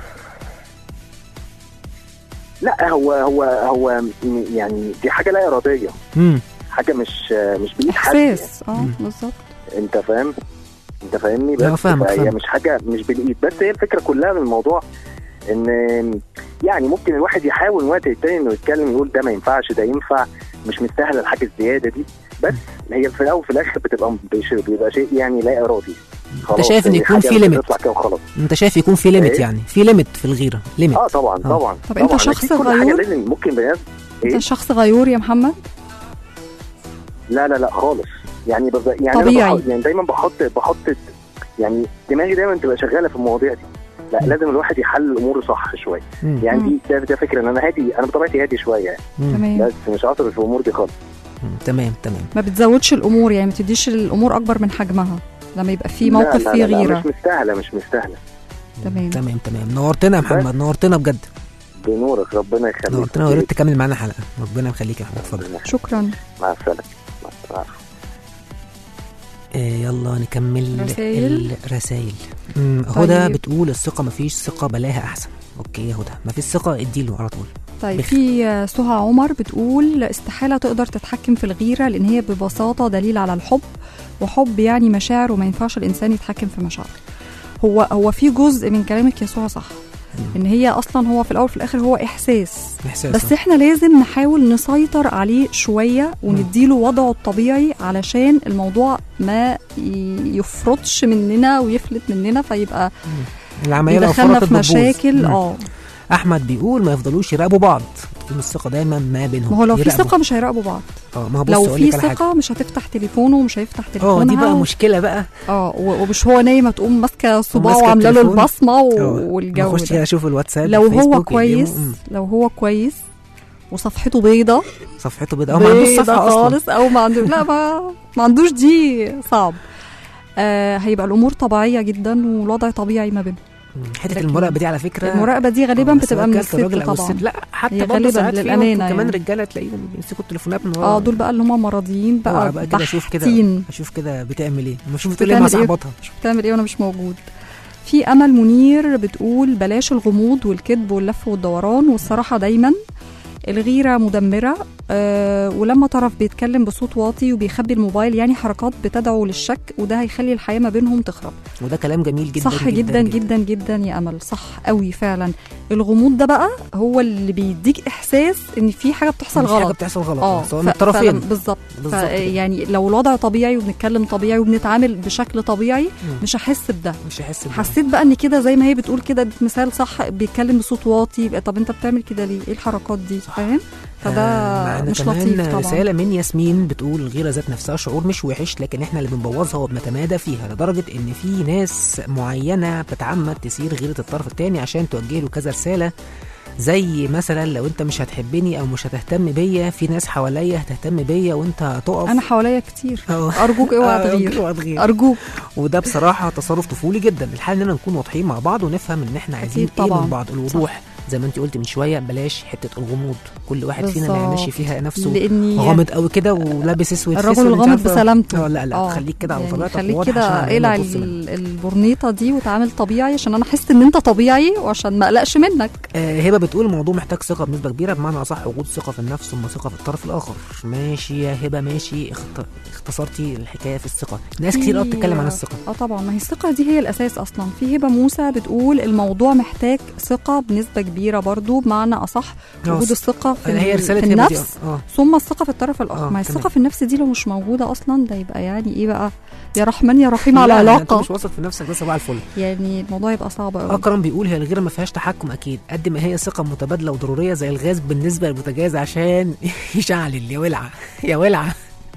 لا هو يعني دي حاجه لا اراديه، حاجه مش بايد حد احساس. بالظبط. انت فاهمني؟ بس هي مش حاجه مش بالايد، بس هي الفكره كلها من الموضوع ان يعني ممكن الواحد يحاول وقت التاني انه يتكلم يقول ده ما ينفعش ده ينفع، مش مستاهله الحاجه الزياده دي، بس هي في الاول وفي الاخر بيبقى شيء يعني لا ارادي. انت شايف ان يكون في ليميت؟ انت شايف يكون في ليميت يعني في ليميت في الغيره ليميت؟ طبعا. طب انت شخص غيور؟ ممكن بني انت شخص غيور يا محمد؟ لا خالص، يعني طبيعي. أنا يعني دايما بحط يعني دماغي دايما تبقى شغاله في المواضيع دي. لا لازم الواحد يحل الامور صح شويه، يعني ده فكره ان انا هادي، انا بطبيعتي هادي شويه يعني. بس مش عاطل في الامور دي خالص. تمام. ما بتزودش الامور، يعني ما تديش الامور اكبر من حجمها لما يبقى في موقف فيه غيره. لا مش مستاهله. تمام. نورتنا يا محمد، نورتنا بجد. بنورك، ربنا يخليك. نورتنا ويا ريت تكمل معانا حلقه. ربنا يخليك يا محمد. اتفضل. شكرا. مع السلامه. يلا نكمل الرسائل. هدى بتقول الثقه مفيش ثقه بلاها احسن. اوكي يا هدى، مفيش ثقه اديله على طول. طيب في سهى عمر بتقول استحاله تقدر تتحكم في الغيره لان هي ببساطه دليل على الحب، وحب يعني مشاعر وما ينفعش الانسان يتحكم في مشاعره. هو في جزء من كلامك يا سهى صح، ان هي اصلا هو في الاول في الاخر هو احساس بس احنا لازم نحاول نسيطر عليه شويه ونديله وضعه الطبيعي علشان الموضوع ما يفرطش مننا ويفلت مننا فيبقى العمليه دخلنا في مشاكل. احمد بيقول ما يفضلوش يراقبوا بعض، تكون الثقه دايما ما بينهم. ما هو لو في ثقه مش هيراقبوا بعض. ما هو لو في ثقه مش هتفتح تليفونه ومش هيفتح تليفونها. دي بقى مشكله بقى. ومش هو نايمه تقوم ماسكه صباعه وعامله له البصمه والجو ده. نخش اشوف الواتساب لو هو كويس لو هو كويس وصفحته بيضه او ما عندوش صفحه خالص او ما عنده لا ما عندوش، دي صعب. هيبقى الامور طبيعيه جدا والوضع طبيعي ما بينهم. حته المراقبه دي على فكره، المراقبه دي غالبا بتبقى من الست طبعا. لا حتى برضه ساعات للامانه كمان رجاله تلاقيهم بيمسكوا التليفونات من ورا. دول بقى اللي هم مرضيين بقى كده. اشوف كده بتعمل ايه، مش بتقول ايه مع صاحبتها، بتعمل ايه وانا مش موجود. في امل منير بتقول بلاش الغموض والكذب واللف والدوران، والصراحه دايما الغيره مدمره ولما طرف بيتكلم بصوت واطي وبيخبي الموبايل، يعني حركات بتدعو للشك، وده هيخلي الحياه ما بينهم تخرب. وده كلام جميل جدا. صح جدا جدا جدا يا امل، صح قوي فعلا. الغموض ده بقى هو اللي بيديك احساس ان في حاجه بتحصل غلط. حاجه بتحصل غلط سواء من الطرفين. بالظبط. يعني لو الوضع طبيعي وبنتكلم طبيعي وبنتعامل بشكل طبيعي مش هحس بده. حسيت بقى ان كده زي ما هي بتقول كده، مثال صح، بيتكلم بصوت واطي، طب انت بتعمل كده ليه؟ ايه الحركات دي؟ فاهم؟ فده مش لطيف طبعا. رساله من ياسمين بتقول الغيره ذات نفسها شعور مش وحش، لكن احنا اللي بنبوظها وبنتمادى فيها، لدرجه ان في ناس معينه بتتعمد تثير غيره الطرف الثاني عشان توجه له كذا رساله، زي مثلا لو انت مش هتحبني او مش هتهتم بيا، في ناس حواليا هتهتم بيا وانت هتقف. انا حواليا كتير. ارجوك اوعى تغير، ارجوك. وده بصراحه تصرف طفولي جدا. الحل اننا نكون واضحين مع بعض ونفهم ان احنا عايزين ايه من بعض. الوضوح زي ما انت قلت من شويه، بلاش حته الغموض. كل واحد فينا ما يعملش فيها نفسه غامض قوي كده ولابس اسود. الرجل الغامض بسلامته. لا خليك كده على طبيعتك، خليك كده اقلع البرنيطه دي وتعامل طبيعي، عشان انا احس ان انت طبيعي وعشان ما اقلقش منك. هبه بتقول الموضوع محتاج ثقه بنسبه كبيره، بمعنى اصح وجود ثقه في النفس ثم ثقه في الطرف الاخر. ماشي يا هبه ماشي، اختصرتي الحكايه في الثقه. ناس كتير بتتكلم عن الثقه. طبعا، ما هي الثقه دي هي الاساس اصلا. في هبه موسى بتقول الموضوع محتاج ثقه بنسبه كبيره برضو، بمعنى اصح وجود الثقه في النفس ثم الثقه في الطرف الاخر. ما الثقه في النفس دي لو مش موجوده اصلا، ده يبقى يعني ايه بقى؟ يا رحمن يا رحيم على علاقه. انت مش واثق في نفسك، ده صباح الفل. يعني الموضوع يبقى صعب قوي. اكرم بيقول هي الغيره ما فيهاش تحكم اكيد، قد ما هي ثقه متبادله وضروريه زي الغاز بالنسبه للبوتاجاز عشان يشعل. يا ولعه يا ولعه.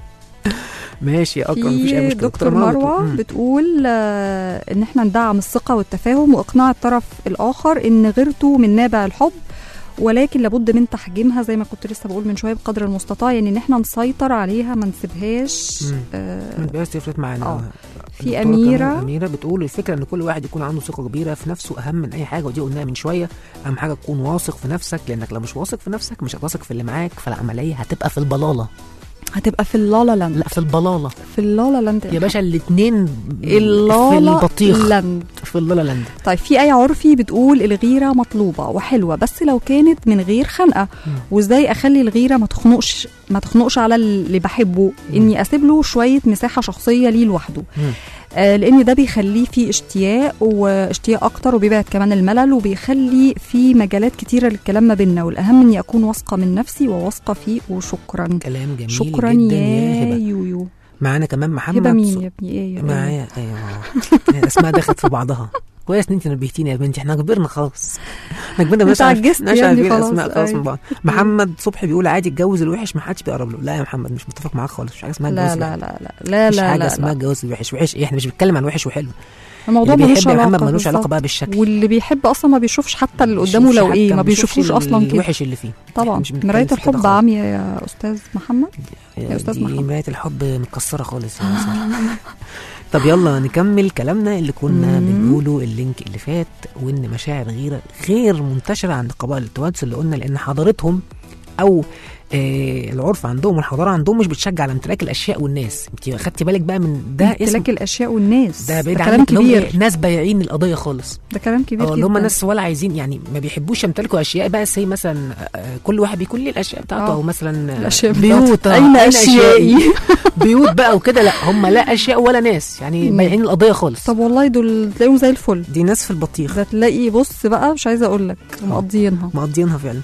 ماشي يا اكرم، مفيش اي مشكله. دكتور مروه بتقول ان احنا ندعم الثقه والتفاهم واقناع الطرف الاخر ان غيرته من نابع الحب، ولكن لابد من تحجيمها زي ما كنت لسه بقول من شويه بقدر المستطاع، يعني ان احنا نسيطر عليها، ما نسيبهاش تفرق معانا. في اميره بتقول الفكره ان كل واحد يكون عنده ثقه كبيره في نفسه اهم من اي حاجه، ودي قلناها من شويه. اهم حاجه تكون واثق في نفسك، لانك لو مش واثق في نفسك مش هتثق في اللي معاك، فالعمليه هتبقى في البلاله. هتبقى في اللالا لاند. لا، في البلاله. في اللالا لاند يا باشا، الاثنين في البطيخ لاند. في اللالا لاند. طيب، في آية عرفي بتقول الغيرة مطلوبة وحلوة بس لو كانت من غير خنقة. وازاي اخلي الغيرة ما تخنقش على اللي بحبه؟ اني اسيب له شوية مساحة شخصية ليه لوحده، لان ده بيخليه في اشتياق اكتر، وبيبعد كمان الملل، وبيخلي في مجالات كتيره للكلام ما بيننا. والاهم اني اكون واثقه من نفسي وواثقه فيه. وشكرا. كلام جميل شكرا جدا يا يويو. معانا كمان محمد. هبه مين يا ابني؟ ايه معايا؟ ايوه اسماء دخلت في بعضها. كويس ان انت نبهتيني يا بنتي، احنا كبرنا خلاص. احنا كبرنا مش عارفين اسماء خلاص من بعض. محمد صبحي بيقول عادي اتجوز الوحش ما حدش بيقرب له. لا يا محمد، مش متفق معاك خالص. مش حاجه اسمها الجواز. لا مش حاجه اسمها الجواز الوحش. وحش ايه؟ احنا مش بنتكلم عن وحش وحلو. الموضوع ملوش علاقه. محمد ملوش علاقه بقى بالشكل. واللي بيحب اصلا ما بيشوفش حتى اللي قدامه لو ايه، ما بيشوفوش اصلا كده الوحش اللي فيه. طبعا مرايه الحب عاميه يا استاذ محمد. يا استاذ محمد، مرايه الحب متكسره خالص. طب يلا نكمل كلامنا اللي كنا بنقوله اللينك اللي فات، وان مشاعر غيره غير منتشره عند قبائل التوادس اللي قلنا، لان حضارتهم او العرف عندهم والحضاره عندهم مش بتشجع على امتلاك الاشياء والناس. انت خدتي بالك بقى من ده؟ امتلاك الاشياء والناس ده كلام كبير. ناس بايعين القضيه خالص. ده كلام كبير جدا. اللي هم ناس ولا عايزين، يعني ما بيحبوش يمتلكوا اشياء بقى. زي مثلا كل واحد بيكون ليه الاشياء بتاعته، او مثلا بيوت. اين اشيائي؟ بيوت بقى وكده. لا، هم لا اشياء ولا ناس، يعني بايعين القضيه خالص. طب والله دول تلاقيهم زي الفل. دي ناس في البطيخ. ده تلاقي بص بقى، مش عايزه اقول لك، مقضيينها فعلا.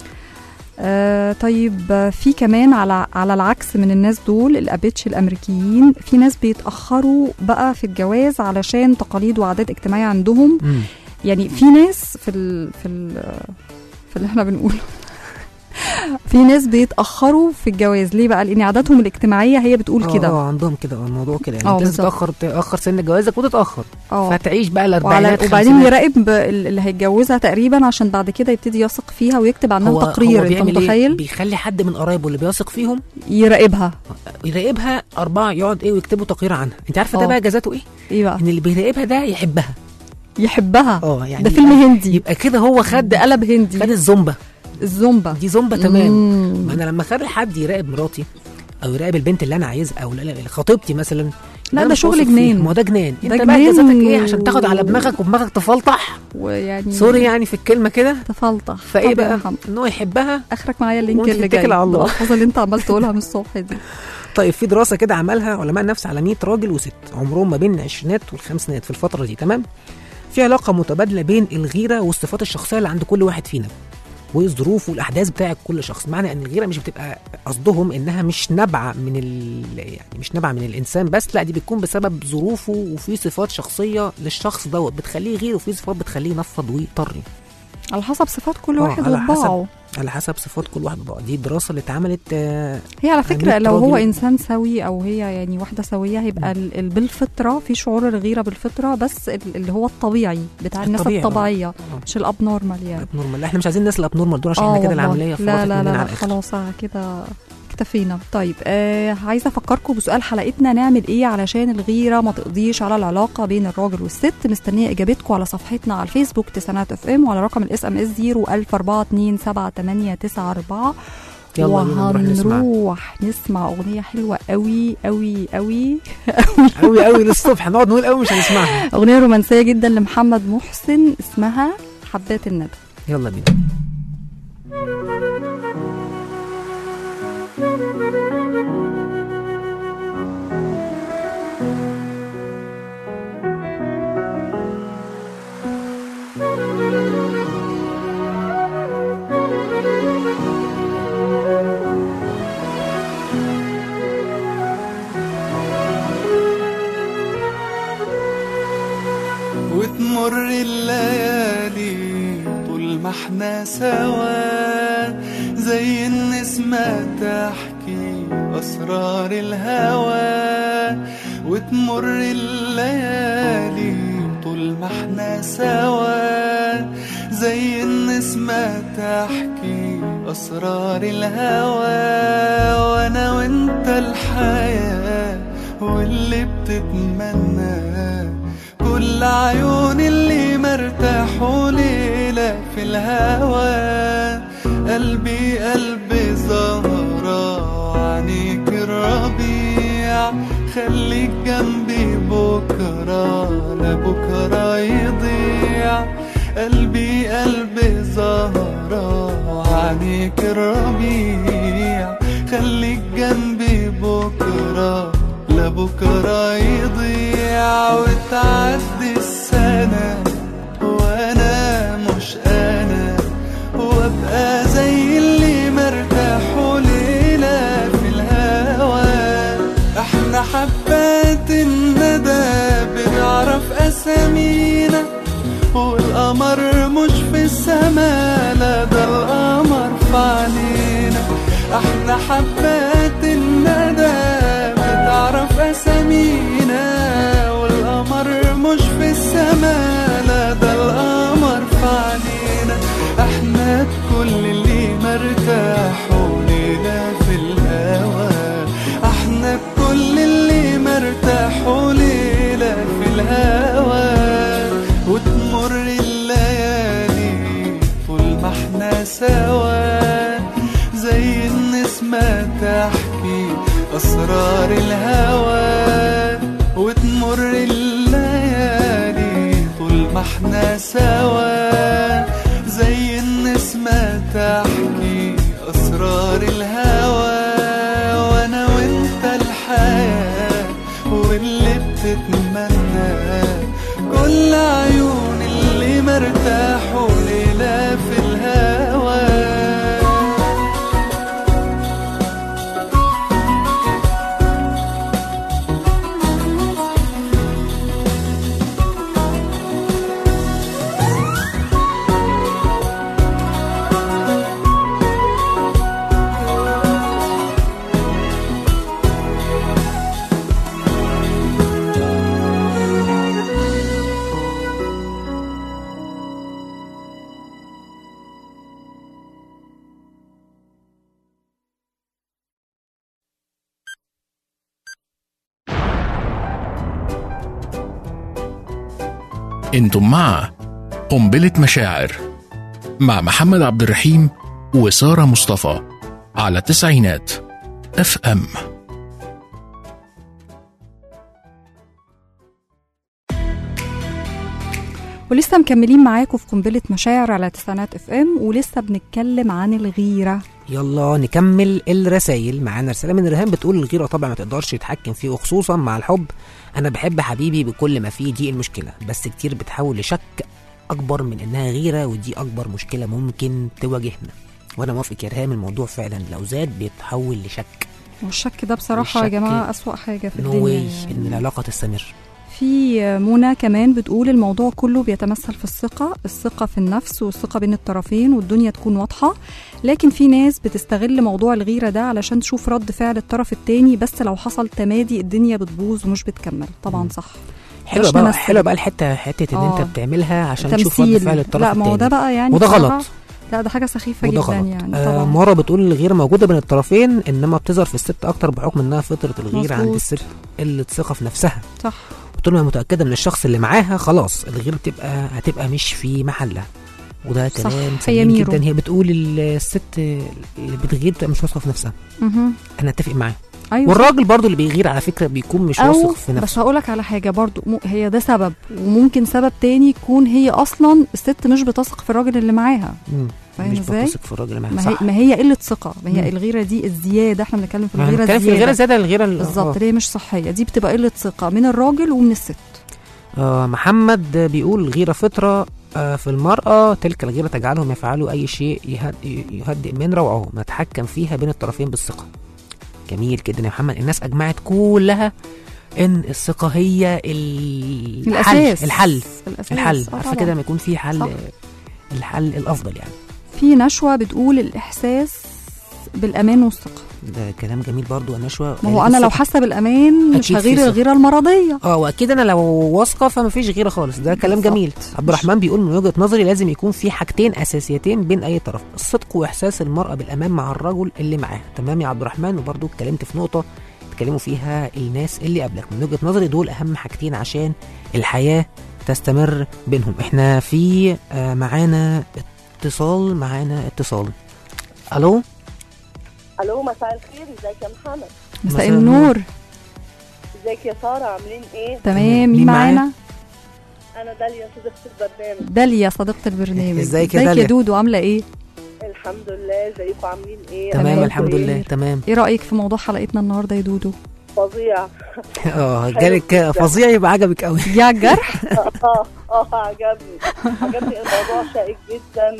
طيب، في كمان على العكس من الناس دول الابيتش الامريكيين، في ناس بيتاخروا بقى في الجواز علشان تقاليد وعادات اجتماعيه عندهم. يعني في ناس في اللي احنا بنقوله في ناس بيتاخروا في الجواز. ليه بقى؟ لان عاداتهم الاجتماعيه هي بتقول كده. عندهم كده الموضوع كده، يعني انت لازم تاخر سن جوازك وتتاخر، فتعيش بقى الاربعينات وبعدين يراقب اللي هيتجوزها تقريبا عشان بعد كده يبتدي يثق فيها ويكتب عنها تقرير. انت متخيل؟ بيخلي حد من قرايبه اللي بيثق فيهم يراقبها 4 يقعد ويكتبوا تقرير عنها. انت عارفه ده بقى جزاته ايه بقى؟ ان اللي بيراقبها ده يحبها. يعني ده فيلم هندي. يبقى كده هو خد قلب هندي، خد الزومبا دي زومبا تمام. ما انا لما اخلي حد يراقب مراتي او يراقب البنت اللي انا عايزها او خطيبتي مثلا، لا ده شغل جنان. ما هو ده جنان. انت بقى جزاتك ايه عشان تاخد على دماغك ودماغك تفلطح ويعني سوري يعني في الكلمه كده تفلطح. فايه بقى ان هو يحبها اخرك معايا اللينك اللي جاي الالفاظ اللي انت عمال تقولها من الصبح دي. طيب في دراسه كده عملها علماء النفس على 100 راجل وست عمرهم ما بين العشرينات والخمسينات في الفتره دي، تمام؟ في علاقه متبادله بين الغيره والصفات الشخصيه اللي عند كل واحد فينا والظروف والاحداث بتاعه كل شخص. معنى ان الغيره مش بتبقى قصدهم انها مش نابعه من يعني مش نابعه من الانسان بس، لا دي بتكون بسبب ظروفه وفي صفات شخصيه للشخص دوت بتخليه غير وفي صفات بتخليه ينفض ويطري على حسب صفات كل واحد وطباعه. على حسب صفات كل واحد بقى. دي الدراسه اللي اتعملت هي على فكره لو هو انسان سوي او هي يعني واحده سويه هيبقى بالفطره في شعور الغيره بالفطره، بس اللي هو الطبيعي بتاع الناس الطبيعيه مش الاب نورمال يعني. لا احنا مش عايزين الناس الاب نورمال دول عشان احنا كده العمليه لا خلاص كده اكتفينا. طيب عايزه افكركم بسؤال حلقتنا، نعمل ايه علشان الغيره ما تقضيش على العلاقه بين الراجل والست؟ مستنيه اجابتكم على صفحتنا على الفيسبوك تسعينات اف ام وعلى رقم الاس ام اس 010427894. وهنروح نسمع اغنيه حلوه قوي قوي قوي قوي قوي للصبح، نقعد نقول قوي مش هنسمعها. اغنيه رومانسيه جدا لمحمد محسن اسمها حبات الندى. يلا بينا. وتمر الليالي طول ما احنا سوا زي النسمة تحكي أسرار الهوى. وتمر الليالي طول ما احنا سوا زي النسمة تحكي أسرار الهوى. وأنا وانت الحياة واللي بتتمنى كل عيون اللي مرتاحوا ليلة في الهوى. قلبي قلبي زهرة وعنيك الربيع خليك جنبي بكرة لبكرة يضيع. قلبي قلبي زهرة وعنيك الربيع خليك جنبي بكرة لبكرة يضيع. وتعدي السنة وانا مش انا وابقى زي اللي مرتاحوا ليلة في الهوى. احنا حبات الندى بنعرف اسامينا والقمر مش في السما لا ده القمر في علينا. احنا حبات الندى بتعرف اسامينا والقمر مش في السما لا ده القمر في علينا. احنا كل اللي مرتاحوا ليلة في الهوى. احنا كل اللي مرتاحوا ليلة في الهوى. وتمر الليالي طول ما احنا سوا زي النسمة تحكي أسرار الهوى. وتمر الليالي طول ما احنا سوا زي النسمة تحكي أسرار الهوى. وأنا وانت الحياة واللي بتتمنى كل عيون اللي مرتاحوا ليلة في الهوى. انتم مع قنبلة مشاعر مع محمد عبد الرحيم وسارة مصطفى على تسعينات اف ام. ولسه مكملين معاكم في قنبلة مشاعر على تسعينات FM، ولسه بنتكلم عن الغيرة. يلا نكمل الرسائل. معانا رسالة من ريهام بتقول الغيرة طبعا ما تقدرش تتحكم فيه، وخصوصا مع الحب. أنا بحب حبيبي بكل ما فيه، دي المشكلة، بس كتير بتحول لشك أكبر من إنها غيرة، ودي أكبر مشكلة ممكن تواجهنا. وأنا موافق يا ريهام، الموضوع فعلا لو زاد بيتحول لشك، والشك ده بصراحة يا جماعة أسوأ حاجة في الدنيا يعني. إن العلاقة تستمر. في منى كمان بتقول الموضوع كله بيتمثل في الثقة في النفس والثقة بين الطرفين، والدنيا تكون واضحة. لكن في ناس بتستغل موضوع الغيرة ده علشان تشوف رد فعل الطرف التاني، بس لو حصل تمادي الدنيا بتبوظ ومش بتكمل. طبعا صح. حلوة بقى الحتة ان انت بتعملها عشان تشوف رد فعل الطرف التاني. لا ما هو ده بقى يعني وده غلط. لا ده حاجة سخيفة جدا غلط. يعني طبعا. مرة بتقول الغيرة موجودة بين الطرفين، انما بتظهر في الست اكتر بحكم انها فطرة الغيرة عند الست اللي ثقة في نفسها. صح. طول ما متأكدة من الشخص اللي معاها خلاص الغيرة هتبقى مش في محلها، وده كلام سليم جدا. هي بتقول الست اللي بتغير بتبقى مش واثقة في نفسها. انا اتفق معاها. أيوة. والراجل برضو اللي بيغير على فكرة بيكون مش واثق في نفسه. بس هقولك على حاجة برضو، هي ده سبب، وممكن سبب تاني يكون هي أصلا الست مش بتثق في الراجل اللي معاها. فاهم ازاي؟ مش بتثق في الراجل اللي معاها. ما هي قلة ثقة. ما هي الغيرة دي الزيادة، احنا بنتكلم في الغيرة الزيادة. في الغيرة زيادة، الغيرة بالظبط اللي هي مش صحية، دي بتبقى قلة ثقة من الراجل ومن الست. محمد بيقول الغيرة فطرة في المرأة، تلك الغيرة تجعلهم يفعلوا أي شيء يهدئ من روعهم، نتحكم فيها بين الطرفين بالثقة. جميل جدا يا محمد. الناس أجمعت كلها إن الثقة هي الحل. عارفة كده لما يكون في حل، الحل الأفضل يعني. في نشوة بتقول الإحساس بالأمان والثقة. ده كلام جميل برضو. نشوة ما هو أنا لو حاسة بالأمان مش هغير الغيرة المرضية. وأكيد أنا لو واثقة فما فيش غيرة خالص. ده كلام جميل. عبد الرحمن بيقول من وجهة نظري لازم يكون في حاجتين أساسيتين بين أي طرف، الصدق وإحساس المرأة بالأمان مع الرجل اللي معاها. تمام يا عبد الرحمن. وبرضو اتكلمت في نقطة اتكلموا فيها الناس اللي قبلك. من وجهة نظري دول أهم حاجتين عشان الحياة تستمر بينهم. احنا في معانا اتصال. الو مساء الخير. ازيك يا محمد؟ مساء النور. ازيك يا ساره؟ عاملين ايه؟ تمام. مين معانا؟ انا داليا صديقه البرنامج. داليا صديقه البرنامج. ازيك يا داليا؟ يا دودو عامله ايه؟ الحمد لله. ازيكم عاملين ايه؟ تمام الحمد لله تمام. ايه رايك في موضوع حلقتنا النهارده يا دودو؟ فظيع. جالك فظيع، يبقى عجبك قوي. يا الجرح. عجبني الموضوع شائك جدا،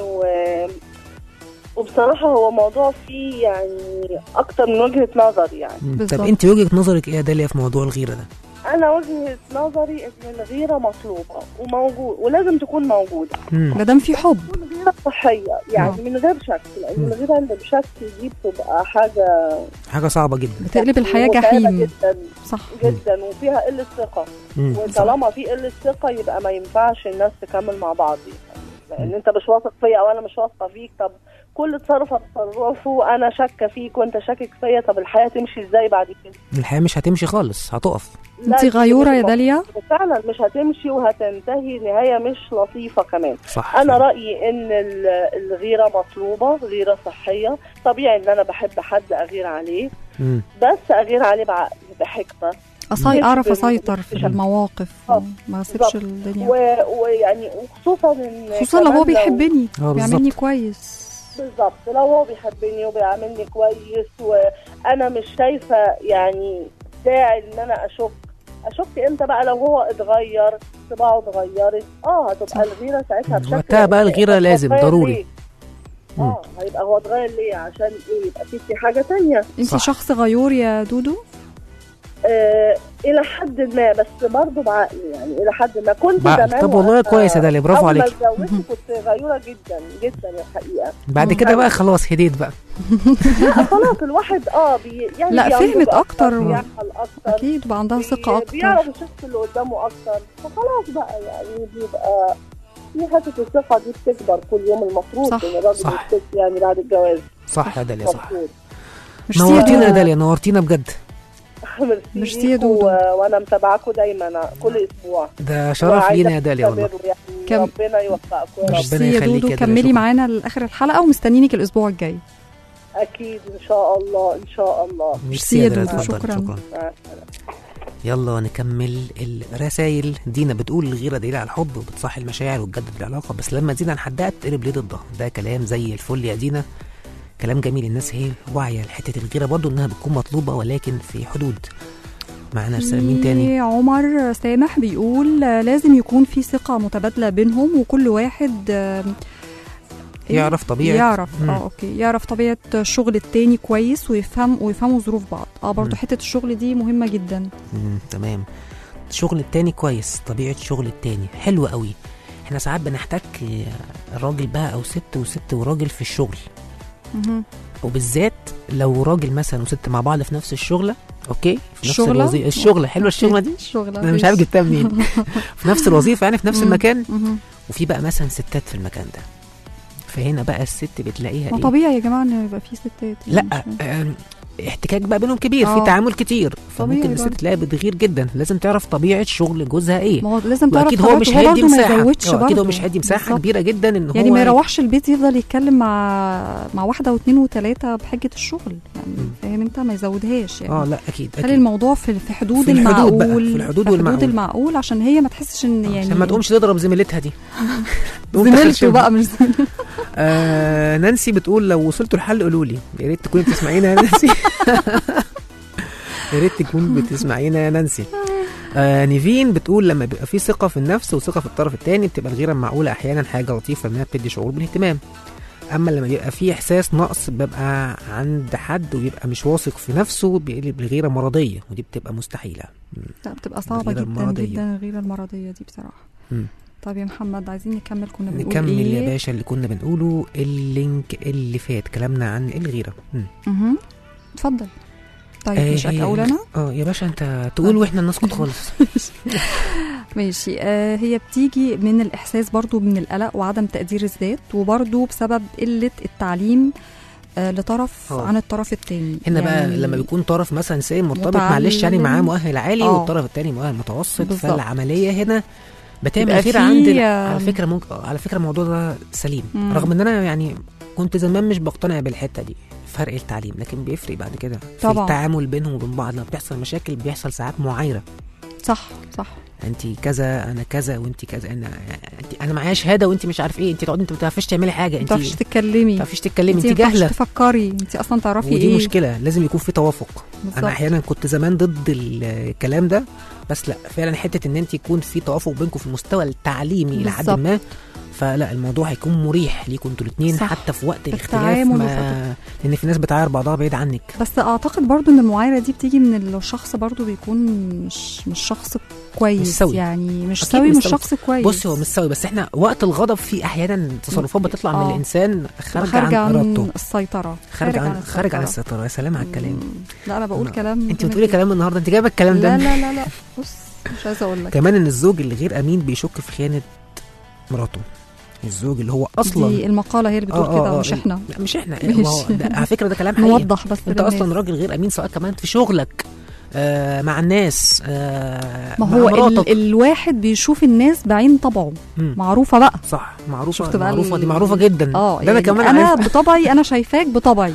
وبصراحة هو موضوع فيه يعني أكتر من وجهة نظر يعني. طب أنت وجهة نظرك إيه يا داليا في موضوع الغيرة ده؟ أنا وجهة نظري إن الغيرة مطلوبة وموجود ولازم تكون موجودة ما دام في حب. تكون غيرة صحية يعني من غير شك، لأن الغيرة اللي بشك دي بتبقى حاجة صعبة جدا، بتقلب الحياة جحيم جدا. صح جدا، وفيها قلة ثقة. وطالما في قلة ثقة يبقى ما ينفعش الناس تكمل مع بعض، لأن أنت مش واثق فيا أو أنا مش واثقة فيك. طب كل تصرفه انا شاكه فيك وانت شاكك فيا، طب الحياه تمشي ازاي بعد كده؟ الحياه مش هتمشي خالص، هتقف. انت غيوره يا داليا؟ فعلا مش هتمشي وهتنتهي نهايه مش لطيفه كمان. صح. انا رايي ان الغيره مطلوبه، غيره صحيه. طبيعي ان انا بحب حد اغير عليه، بس اغير عليه بعقل بحكمه، اعرف اسيطر في المواقف، ما اسيبش الدنيا. ويعني وخصوصا لو هو بيحبني بيعملني كويس. بالظبط، لو هو بيحبني وبيعاملني كويس وانا مش شايفه يعني داعي ان انا اشك امتى بقى لو هو اتغير، طباعه اتغيرت، هتبقى الغيره ساعتها بشكل وقتها بقى الغيره لازم ضروري. هيبقى هو اتغير ليه؟ عشان ايه؟ يبقى في حاجه تانية. انت شخص غيور يا دودو؟ الى حد ما، بس برضه بعقل يعني. الى حد ما كنت زمان. طب والله كويس يا داليا، برافو عليك. اول ما اتجوزت كنت غيوره جدا جدا الحقيقه. بعد كده بقى خلاص هديت بقى. خلاص الواحد يعني لا فهمت اكتر بيعقل اكتر، اكيد بقى عندها ثقه اكتر، بيعرف الشخص اللي قدامه اكتر، فخلاص بقى يعني بيبقى في حته الثقه دي بتكبر كل يوم. المفروض ان الراجل والست يعني بعد الجواز. صح يا داليا صح. نورتينا يا داليا، نورتينا بجد. ميرسي يا دودو، وانا متابعاكم دايما كل اسبوع. ده شرف لينا يا داليا والله. يعني ربنا يوفقكم. ربنا يخليك يا دودو. كملي معانا لاخر الحلقه ومستنيينك الاسبوع الجاي. اكيد ان شاء الله ان شاء الله. ميرسي يا دودو، شكرا. يلا نكمل الرسائل. دينا بتقول الغيرة دليل على الحب وبتصحي المشاعر وتجدد العلاقة، بس لما تزيد عن حدها تقلب ليه ضدها. ده كلام زي الفل يا دينا، كلام جميل. الناس هي واعية لحتة الغيرة برضو انها بتكون مطلوبة ولكن في حدود. معنا رسالة مين تاني؟ عمر سامح بيقول لازم يكون في ثقة متبادلة بينهم، وكل واحد يعرف طبيعة يعرف طبيعة الشغل التاني كويس ويفهموا ظروف بعض. برضو حتة الشغل دي مهمة جدا. تمام. الشغل التاني كويس، طبيعة الشغل التاني حلو قوي. احنا ساعات بنحتاج راجل بقى او ست وست وراجل في الشغل، وبالذات لو راجل مثلا وست مع بعض في نفس الشغلة، اوكي، في نفس الوظيفة. الشغلة حلوة الشغلة دي، انا مش عارف جبتها منين. في نفس الوظيفة يعني في نفس المكان، وفي بقى مثلا ستات في المكان ده، فهنا بقى الست بتلاقيها ايه؟ طبيعي يا جماعه ان يبقى في ستات. لا احتكاك بقى بينهم كبير، في تعامل كتير، فممكن الست تلاقيها بتغير جدا. لازم تعرف طبيعه شغل جوزها ايه. ما هو لازم تعرف. اكيد هو مش هيدي مساحه، اكيد هو مش هيدي مساحه كبيره جدا ان يعني هو ما يروحش البيت يفضل يتكلم مع واحده واثنين وثلاثه بحجه الشغل، يعني فاهم انت، ما يزودهاش يعني. لا اكيد خلي الموضوع في حدود المعقول، في الحدود المعقول عشان هي ما تحسش ان يعني عشان ما تقومش تضرب زميلتها دي. زميلته بقى مش نانسي بتقول لو وصلتوا الحل قولوا لي. يا ريت تكوني بتسمعينا يا نانسي. يا ريت تكون بتسمعينا يا نانسي. نيفين بتقول لما بيبقى في ثقة في النفس وثقة في الطرف الثاني بتبقى الغيرة معقولة أحيانا حاجة لطيفة إنها بتدي شعور بالاهتمام. أما لما بيبقى في إحساس نقص بيبقى عند حد وبيبقى مش واثق في نفسه بيقلب الغيرة مرضية، ودي بتبقى مستحيلة. لا بتبقى صعبة جدا جدا الغيرة المرضية دي بصراحة. طب يا محمد عايزين نكمل. كنا بنقول نكمل يا باشا اللي كنا بنقوله اللينك اللي فات كلامنا عن الغيرة. اتفضل. طيب مش اقول انا؟ يا باشا انت تقول واحنا نسكت خالص. ماشي. هي بتيجي من الاحساس برضو من القلق وعدم تقدير الذات، وبرضو بسبب قلة التعليم لطرف عن الطرف الثاني. هنا يعني بقى لما بيكون طرف مثلا سي مرتبط معلش يعني معاه مؤهل عالي والطرف الثاني مؤهل متوسط، فالعملية هنا بتعمل غيرة عند على فكرة الموضوع ده سليم. رغم ان انا يعني كنت زمان مش بقتنع بالحتة دي، فرق التعليم، لكن بيفرق بعد كده في التعامل بينهم وبين بعض. لما بتحصل مشاكل بيحصل ساعات معايرة. صح انت كذا انا كذا وانت كذا، انا معايا شهاده وانت مش عارف ايه، انت تقعدي انت ما بتعرفيش تعملي حاجه، انت ما بتعرفيش تتكلمي، انت جاهله، ما تفكري، انت اصلا تعرفي ايه. ودي مشكله، لازم يكون في توافق. انا احيانا كنت زمان ضد الكلام ده، بس لا فعلا حته ان انت يكون في توافق بينكم في المستوى التعليمي الى حد ما، فلا الموضوع هيكون مريح ليكم انتوا الاثنين حتى في وقت الاختلاف، لان في ناس بتعاير بعضها بعيد عنك. بس اعتقد برضو ان المعايره دي بتيجي من الشخص برضو بيكون مش شخص كويس، مش سوي. يعني مش سوي، مش شخص كويس. بص هو مش سوي، بس احنا وقت الغضب في احيانا تصرفات بتطلع من الانسان خارج عن ارادته، السيطره، خارج عن السيطره. يا سلام على الكلام. لا انا بقول كلام، انت بتقولي كلام النهارده، انت جايبه الكلام ده. لا بص مش عايزه اقول لك كمان ان الزوج اللي غير امين بيشك في خيانه مراته. الزوج اللي هو اصلا دي المقاله هي اللي بتقول كده، مش احنا. لا مش احنا. على فكره ده كلام حقيقي. نوضح بس انت اصلا راجل غير امين، سواء كمان في شغلك مع الناس، ما هو الواحد بيشوف الناس بعين طبعه. معروفه بقى. صح، معروفه دي معروفه جدا. ده يعني انا كمان انا بطبعي انا شايفاك بطبعي.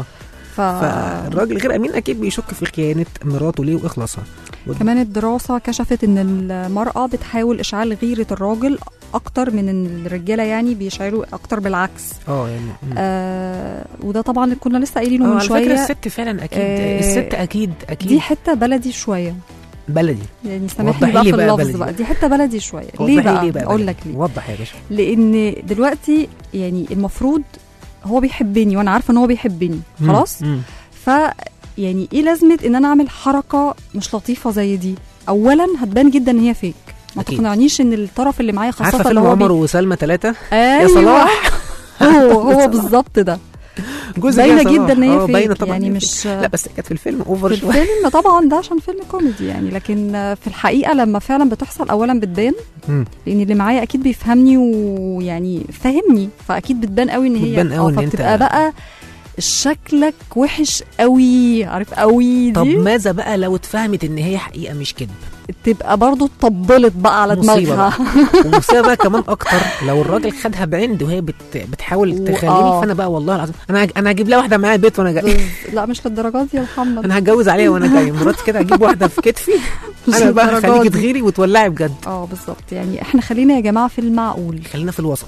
فالراجل غير امين اكيد بيشك في خيانه مراته ليه واخلاصها. كمان الدراسه كشفت ان المراه بتحاول اشعال غيره الراجل اكتر من الرجاله، يعني بيشعلوا اكتر بالعكس. يعني وده طبعا كنا لسه قايلينه من شويه. على فكره الست فعلا اكيد الست اكيد دي حته بلدي شويه، بلدي يعني سامحني بقى في اللفظ بقى، دي حته بلدي شويه. ليه بقى اقول لك ليه؟ وضح يا باشا. لان دلوقتي يعني المفروض هو بيحبني وانا عارفه ان هو بيحبني خلاص، ف يعني ايه لازمه ان انا اعمل حركه مش لطيفه زي دي؟ اولا هتبان جدا ان هي فيك، ما تقنعنيش ان الطرف اللي معايا خاصه عارفه فيلم عمر وسلمى 3 يا صلاح. هو بالظبط ده باينه جدا ان هي فيك، يعني مش لا بس كانت في الفيلم اوفر شويه. في الفيلم طبعا ده عشان فيلم كوميدي يعني، لكن في الحقيقه لما فعلا بتحصل اولا بتبان، لان اللي معايا اكيد بيفهمني ويعني فاهمني، فاكيد بتبان قوي ان هي فبتبقى بقى شكلك وحش قوي، عارف قوي دي. طب ماذا بقى لو اتفهمت ان هي حقيقه مش كذب؟ تبقى برضو اتطبلت بقى على دماغها. ومصيبه بقى كمان اكتر لو الراجل خدها بعند وهي بتحاول تخليني، فانا بقى والله العظيم انا هجيب لها واحده معايا البيت وانا جاي. لا مش للدرجات دي يا محمد، انا هتجوز عليها وانا جاي مراتي كده، اجيب واحده في كتفي انا بقى خليكي تغيري وتولعي بجد. بالظبط. يعني احنا خلينا يا جماعه في المعقول، خلينا في الوسط.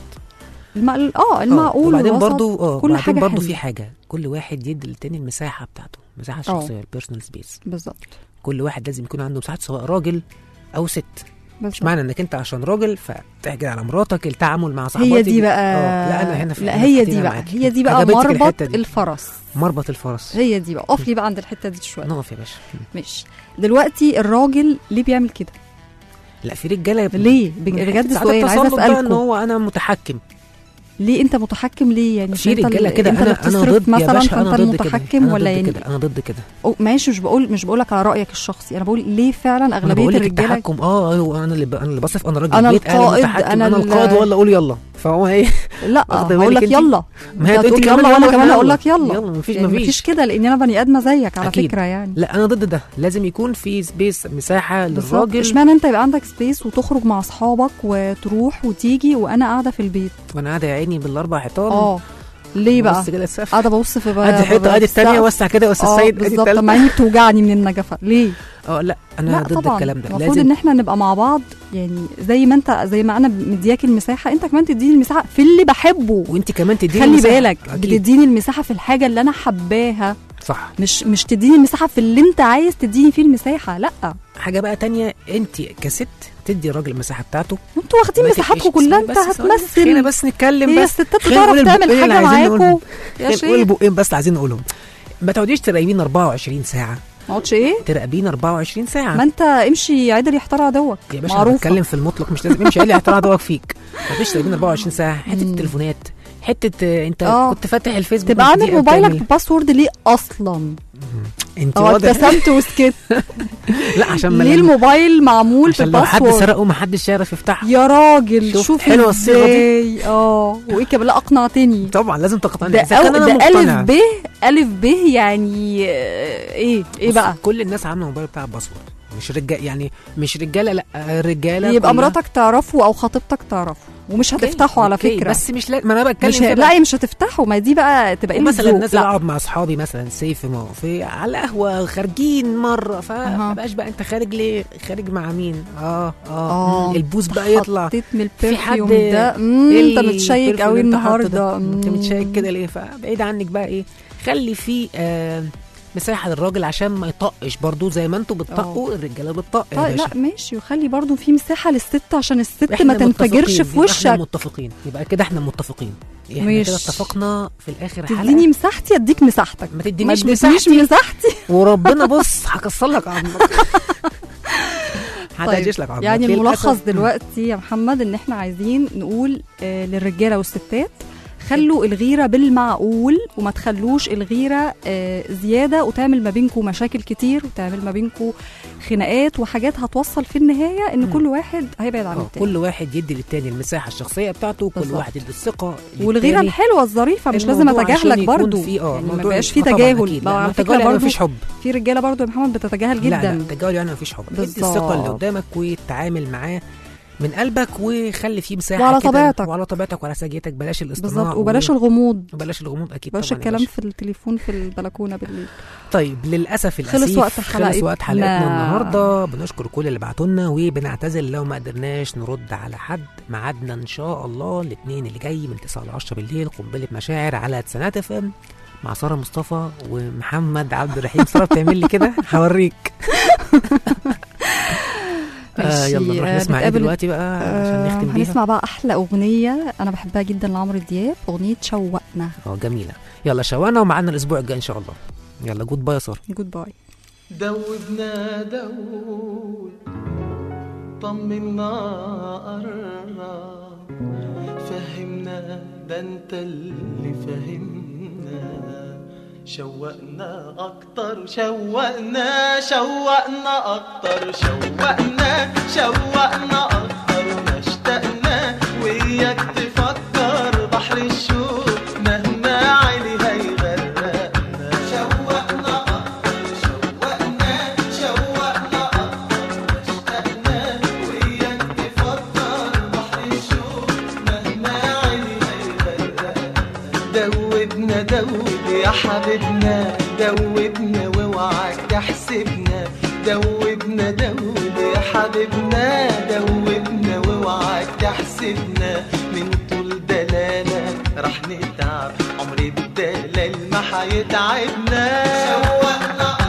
المعقول وبعدين برضو كل حاجه برضو في حاجه، كل واحد يدي للتاني المساحه بتاعته، المساحه الشخصيه، البيرسونال سبيس. بالظبط. كل واحد لازم يكون عنده مساحه، سواء راجل او ست. بالزبط. مش معنى انك انت عشان راجل فتحجر على مراتك، التعامل مع صحباتك هي دي بقى. لا انا هنا في، لا هي دي بقى مربط الفرس. مربط الفرس هي دي بقى. اقف لي بقى عند الحته دي شويه. نقف يا باشا. ماشي. دلوقتي الراجل ليه بيعمل كده؟ لا في رجاله ليه بجد سؤال عايزه اسالكم، ان هو انا متحكم. ليه انت متحكم؟ ليه يعني في رجاله كده؟ انا ضد مثلا، فانت المتحكم ولا يعني انا ضد كده. ماشي. مش بقول لك على رايك الشخصي، انا بقول ليه فعلا اغلبيه الرجاله التحكم. انا اللي بصف، انا راجل أنا بيت، انا القائد ولا اقول يلا، فهو ايه؟ لا اقول لك يلا، ما تقول يلا وانا كمان اقول لك يلا. مفيش كده، لان انا بني ادمه زيك على أكيد. فكره يعني. لا انا ضد ده، لازم يكون في سبيس، مساحه للراجل. اشمعنى انت يبقى عندك سبيس وتخرج مع اصحابك وتروح وتيجي وانا قاعده في البيت، وانا قاعده يا عيني بالاربع حيطان؟ ليه بقى قاعده ببص في ادي حيطه، ادي الثانيه، وسع كده وسع السيد، ادي الثالثه. طب ما عيني بتوجعني من النجفه ليه؟ لا انا ضد الكلام ده. المفروض ان احنا نبقى مع بعض، يعني زي ما انا مدياك المساحه، انت كمان تديني المساحه في اللي بحبه، وانت كمان تديني خلي بالك بتديني المساحه في الحاجه اللي انا حباها، صح؟ مش تديني المساحه في اللي انت عايز تديني فيه المساحه. لا حاجه بقى تانية، انت كست تدي الراجل المساحه بتاعته، انتوا واخدين مساحتكم كلها. انت هتمثل. خلينا بس نتكلم، هي الستات بتعرف تعمل حاجه معاكم يا شيخ. نقول بقين بس عايزين نقولهم، ما تقعديش تراقبين 24 ساعه. ما اقعدش ايه؟ تراقبين 24 ساعه. ما انت امشي عدل يحتار عدوك يا باشا. معروف، بتكلم في المطلق، مش لازم امشي عدل يحتار عدوك فيك. ما فيش تراقبين 24 ساعه. حته التليفونات، حته انت كنت فاتح الفيسبوك، تبقى عامل موبايلك بباسورد ليه اصلا؟ انت ابتسمت وسكت. لا عشان ليه الموبايل معمول عشان بباسورد؟ لو حد سرقه ما حدش يعرف يفتحه يا راجل. شوف حلوه الصيغه دي. وايه كمان؟ لا اقنعتني طبعا، لازم تقتنع. ده الف ب يعني ايه بقى؟ كل الناس عامله موبايل بتاع باسورد، مش رجاله يعني، مش رجاله، لا رجاله. يبقى مراتك تعرفه او خطيبتك تعرفه ومش هتفتحه على فكره. بس مش ما انا بتكلم لا مش هتفتحه. ما دي بقى تبقى مثلا نازل اقعد مع اصحابي مثلا في على قهوه، خارجين مره، فمبقاش بقى انت خارج ليه؟ خارج مع مين؟ البوز بقى يطلع في حد ده. انت متشيك قوي النهارده، انت متشيك كده ليه؟ فبعيد عنك بقى ايه، خلي في مساحه للراجل عشان ما يطقش برضو زي ما انتوا بتطقوا. الرجاله بتطق. طيب لا ماشي، وخلي برضو في مساحه للست عشان الست ما تنفجرش في وشك. احنا متفقين، يبقى كده احنا متفقين. احنا كده اتفقنا في الاخر. تديني مساحتي اديك مساحتك، ما تدينيش مساحتي وربنا بص هكسر لك عظمك. هتعجش لك عظمك. يعني الملخص دلوقتي يا محمد ان احنا عايزين نقول للرجاله والستات، خلوا الغيرة بالمعقول، وما تخلوش الغيرة زيادة وتعمل ما بينكم مشاكل كتير، وتعمل ما بينكم خناقات وحاجات هتوصل في النهاية ان كل واحد هيبعد عن التاني. كل واحد يدي للتاني المساحة الشخصية بتاعته، كل واحد يدي الثقة والغيرة الحلوة الظريفة. مش لازم اتجاهلك برضو، يعني ما بقاش في تجاهل. على فكرة برضو مفيش حب. في رجالة برضو يا محمد بتتجاهل جدا. لا تجاهل يعني مفيش حب. ادي الثقة اللي قدامك وتعامل معاه من قلبك، وخلي فيه مساحه وعلى طبيعتك وعلى سجيتك. بلاش الاصطناع بالظبط، وبلاش الغموض. اكيد. بلاش الكلام في التليفون في البلكونه بالليل. طيب للاسف خلص وقت حلقتنا النهارده. بنشكر كل اللي بعتوا لنا، وبنعتذر لو ما قدرناش نرد على حد. ميعادنا ان شاء الله الاثنين اللي جاي من 9 ل 10 بالليل، قنبله مشاعر على تسعينات اف ام مع ساره مصطفى ومحمد عبد الرحيم. ساره بتعمل لي كده هوريك. يلا نروح نسمع ايه دلوقتي بقى عشان نختم بيها. هنسمع بقى احلى اغنيه انا بحبها جدا لعمرو دياب، اغنيه شوقنا. جميله. يلا شوقنا، ومعانا الاسبوع الجاي ان شاء الله. يلا جود باي يا ساره. جود باي. دوبنا طمنا قرب، فهمنا ده انت اللي فهمنا، شوقنا اكتر، شوقنا اكتر، شوقنا اكتر، ما اشتقنا وياك تفكر بحر الشوق مهما عالي هيغرقنا. شوقنا اكتر، شوقنا اكتر، ما اشتقنا دوبنا دوب يا حبيبنا دوبنا واوعك تحسبنا دوبنا دوب يا حبيبنا دوبنا واوعك تحسبنا من طول دلالة رح نتعب عمر الدلال ما حيتعبنا شوقنا